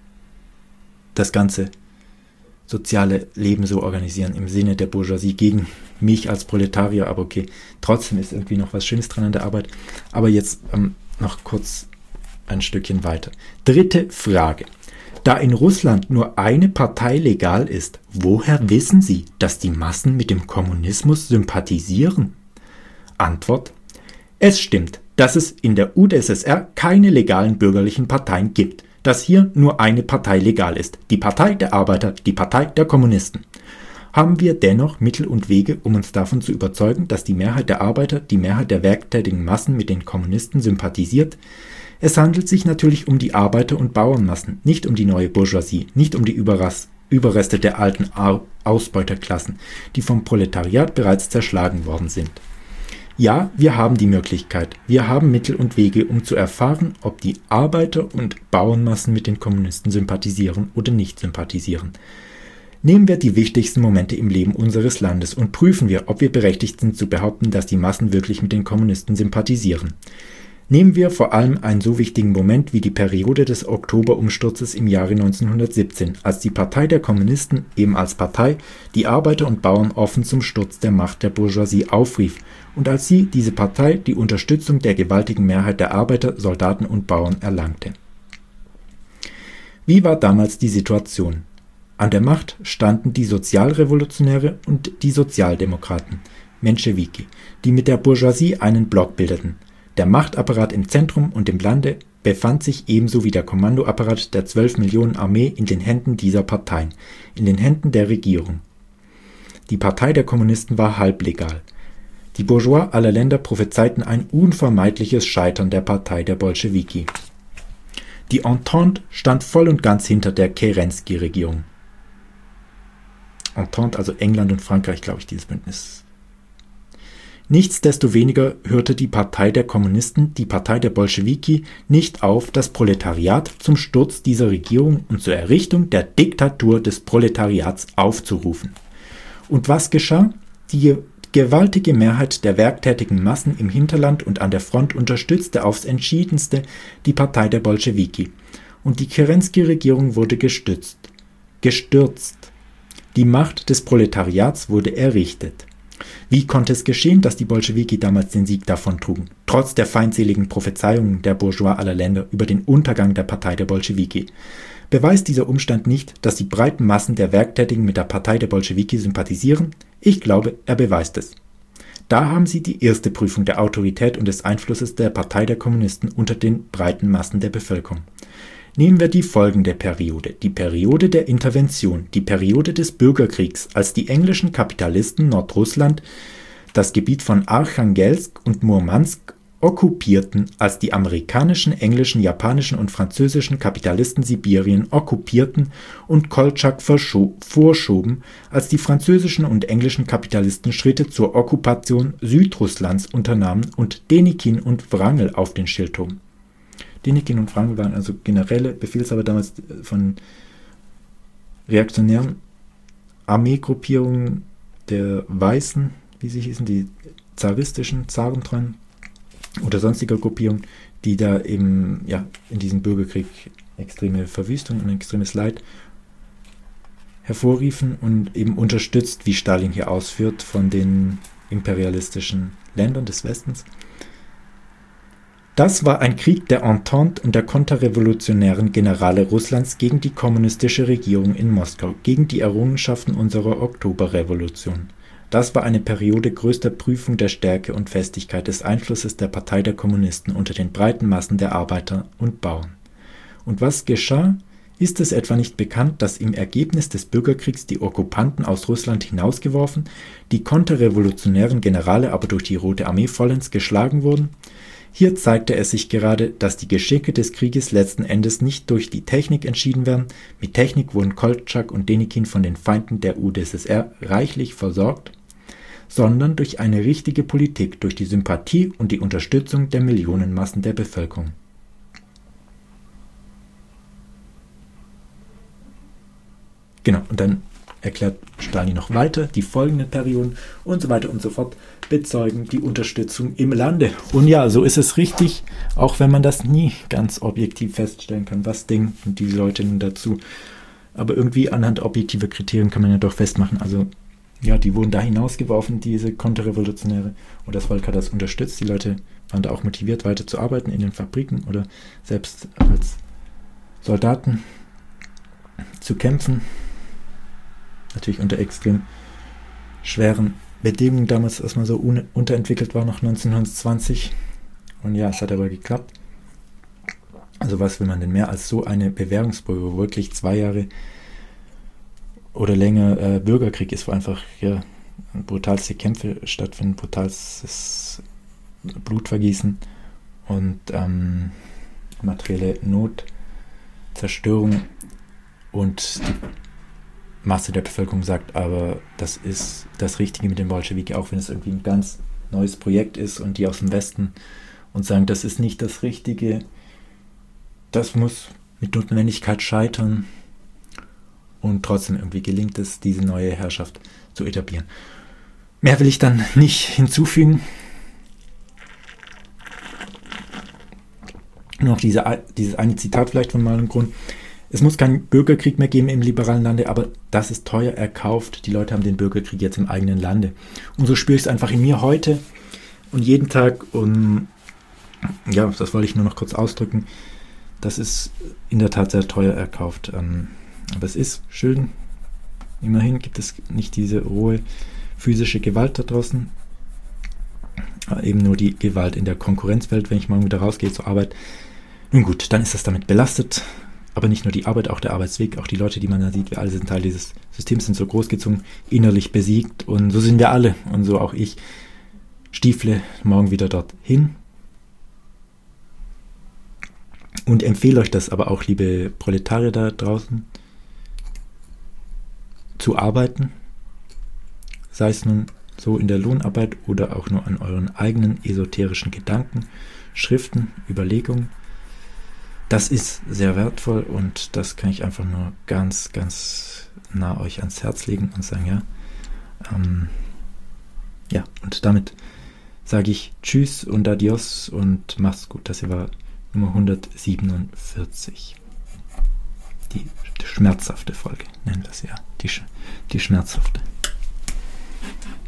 das ganze soziale Leben so organisieren im Sinne der Bourgeoisie gegen mich als Proletarier. Aber okay, trotzdem ist irgendwie noch was Schönes dran an der Arbeit. Aber jetzt noch kurz ein Stückchen weiter. Dritte Frage. Da in Russland nur eine Partei legal ist, woher wissen Sie, dass die Massen mit dem Kommunismus sympathisieren? Antwort: Es stimmt, dass es in der UdSSR keine legalen bürgerlichen Parteien gibt, dass hier nur eine Partei legal ist, die Partei der Arbeiter, die Partei der Kommunisten. Haben wir dennoch Mittel und Wege, um uns davon zu überzeugen, dass die Mehrheit der Arbeiter, die Mehrheit der werktätigen Massen mit den Kommunisten sympathisiert? Es handelt sich natürlich um die Arbeiter- und Bauernmassen, nicht um die neue Bourgeoisie, nicht um die Überreste der alten Ausbeuterklassen, die vom Proletariat bereits zerschlagen worden sind. Ja, wir haben die Möglichkeit, wir haben Mittel und Wege, um zu erfahren, ob die Arbeiter- und Bauernmassen mit den Kommunisten sympathisieren oder nicht sympathisieren. Nehmen wir die wichtigsten Momente im Leben unseres Landes und prüfen wir, ob wir berechtigt sind zu behaupten, dass die Massen wirklich mit den Kommunisten sympathisieren. Nehmen wir vor allem einen so wichtigen Moment wie die Periode des Oktoberumsturzes im Jahre 1917, als die Partei der Kommunisten, eben als Partei, die Arbeiter und Bauern offen zum Sturz der Macht der Bourgeoisie aufrief und als sie, diese Partei, die Unterstützung der gewaltigen Mehrheit der Arbeiter, Soldaten und Bauern erlangte. Wie war damals die Situation? An der Macht standen die Sozialrevolutionäre und die Sozialdemokraten, Menschewiki, die mit der Bourgeoisie einen Block bildeten. Der Machtapparat im Zentrum und im Lande befand sich ebenso wie der Kommandoapparat der 12 Millionen Armee in den Händen dieser Parteien, in den Händen der Regierung. Die Partei der Kommunisten war halblegal. Die Bourgeois aller Länder prophezeiten ein unvermeidliches Scheitern der Partei der Bolschewiki. Die Entente stand voll und ganz hinter der Kerensky-Regierung. Entente, also England und Frankreich, glaube ich, dieses Bündnis. Nichtsdestoweniger hörte die Partei der Kommunisten, die Partei der Bolschewiki, nicht auf, das Proletariat zum Sturz dieser Regierung und zur Errichtung der Diktatur des Proletariats aufzurufen. Und was geschah? Die gewaltige Mehrheit der werktätigen Massen im Hinterland und an der Front unterstützte aufs Entschiedenste die Partei der Bolschewiki. Und die Kerensky-Regierung wurde gestürzt. Die Macht des Proletariats wurde errichtet. Wie konnte es geschehen, dass die Bolschewiki damals den Sieg davontrugen, trotz der feindseligen Prophezeiungen der Bourgeois aller Länder über den Untergang der Partei der Bolschewiki? Beweist dieser Umstand nicht, dass die breiten Massen der Werktätigen mit der Partei der Bolschewiki sympathisieren? Ich glaube, er beweist es. Da haben Sie die erste Prüfung der Autorität und des Einflusses der Partei der Kommunisten unter den breiten Massen der Bevölkerung. Nehmen wir die folgende Periode, die Periode der Intervention, die Periode des Bürgerkriegs, als die englischen Kapitalisten Nordrussland, das Gebiet von Archangelsk und Murmansk okkupierten, als die amerikanischen, englischen, japanischen und französischen Kapitalisten Sibirien okkupierten und Koltschak vorschoben, als die französischen und englischen Kapitalisten Schritte zur Okkupation Südrusslands unternahmen und Denikin und Wrangel auf den Schild hoben. Denikin und Wrangel waren also generelle Befehlshaber damals von reaktionären Armeegruppierungen der Weißen, wie sie hießen, die zaristischen, zarentreuen oder sonstiger Gruppierungen, die da eben in diesem Bürgerkrieg extreme Verwüstung und extremes Leid hervorriefen und eben unterstützt, wie Stalin hier ausführt, von den imperialistischen Ländern des Westens. Das war ein Krieg der Entente und der konterrevolutionären Generale Russlands gegen die kommunistische Regierung in Moskau, gegen die Errungenschaften unserer Oktoberrevolution. Das war eine Periode größter Prüfung der Stärke und Festigkeit des Einflusses der Partei der Kommunisten unter den breiten Massen der Arbeiter und Bauern. Und was geschah? Ist es etwa nicht bekannt, dass im Ergebnis des Bürgerkriegs die Okkupanten aus Russland hinausgeworfen, die konterrevolutionären Generale aber durch die Rote Armee vollends geschlagen wurden? Hier zeigte es sich gerade, dass die Geschicke des Krieges letzten Endes nicht durch die Technik entschieden werden. Mit Technik wurden Koltschak und Denikin von den Feinden der UdSSR reichlich versorgt, sondern durch eine richtige Politik, durch die Sympathie und die Unterstützung der Millionenmassen der Bevölkerung. Genau, und dann erklärt Stalin noch weiter, die folgenden Perioden und so weiter und so fort bezeugen die Unterstützung im Lande. Und ja, so ist es richtig, auch wenn man das nie ganz objektiv feststellen kann. Was denken die Leute nun dazu? Aber irgendwie anhand objektiver Kriterien kann man ja doch festmachen. Also ja, die wurden da hinausgeworfen, diese Konterrevolutionäre, und das Volk hat das unterstützt. Die Leute waren da auch motiviert, weiterzuarbeiten in den Fabriken oder selbst als Soldaten zu kämpfen. Natürlich unter extrem schweren Bedingungen damals, als man so unterentwickelt war, noch 1920. Und ja, es hat aber geklappt. Also was will man denn mehr als so eine Bewährungsprobe, wo wirklich 2 Jahre oder länger Bürgerkrieg ist, wo einfach brutalste Kämpfe stattfinden, brutalstes Blutvergießen und materielle Not, Zerstörung, und die Masse der Bevölkerung sagt, aber das ist das Richtige mit den Bolschewiki, auch wenn es irgendwie ein ganz neues Projekt ist und die aus dem Westen und sagen, das ist nicht das Richtige, das muss mit Notwendigkeit scheitern, und trotzdem irgendwie gelingt es, diese neue Herrschaft zu etablieren. Mehr will ich dann nicht hinzufügen. Noch dieses eine Zitat vielleicht von Malmgrund. Es muss keinen Bürgerkrieg mehr geben im liberalen Lande, aber das ist teuer erkauft. Die Leute haben den Bürgerkrieg jetzt im eigenen Lande. Und so spüre ich es einfach in mir heute und jeden Tag. Und ja, das wollte ich nur noch kurz ausdrücken. Das ist in der Tat sehr teuer erkauft. Aber es ist schön. Immerhin gibt es nicht diese rohe physische Gewalt da draußen. Eben nur die Gewalt in der Konkurrenzwelt, wenn ich morgen wieder rausgehe zur Arbeit. Nun gut, dann ist das damit belastet. Aber nicht nur die Arbeit, auch der Arbeitsweg, auch die Leute, die man da sieht, wir alle sind Teil dieses Systems, sind so großgezogen, innerlich besiegt, und so sind wir alle, und so auch ich. Stiefle morgen wieder dorthin und empfehle euch das aber auch, liebe Proletarier da draußen, zu arbeiten, sei es nun so in der Lohnarbeit oder auch nur an euren eigenen esoterischen Gedanken, Schriften, Überlegungen. Das ist sehr wertvoll, und das kann ich einfach nur ganz, ganz nah euch ans Herz legen und sagen, und damit sage ich Tschüss und Adios und macht's gut. Das hier war Nummer 147. Die schmerzhafte Folge, nennen wir es ja. Die schmerzhafte.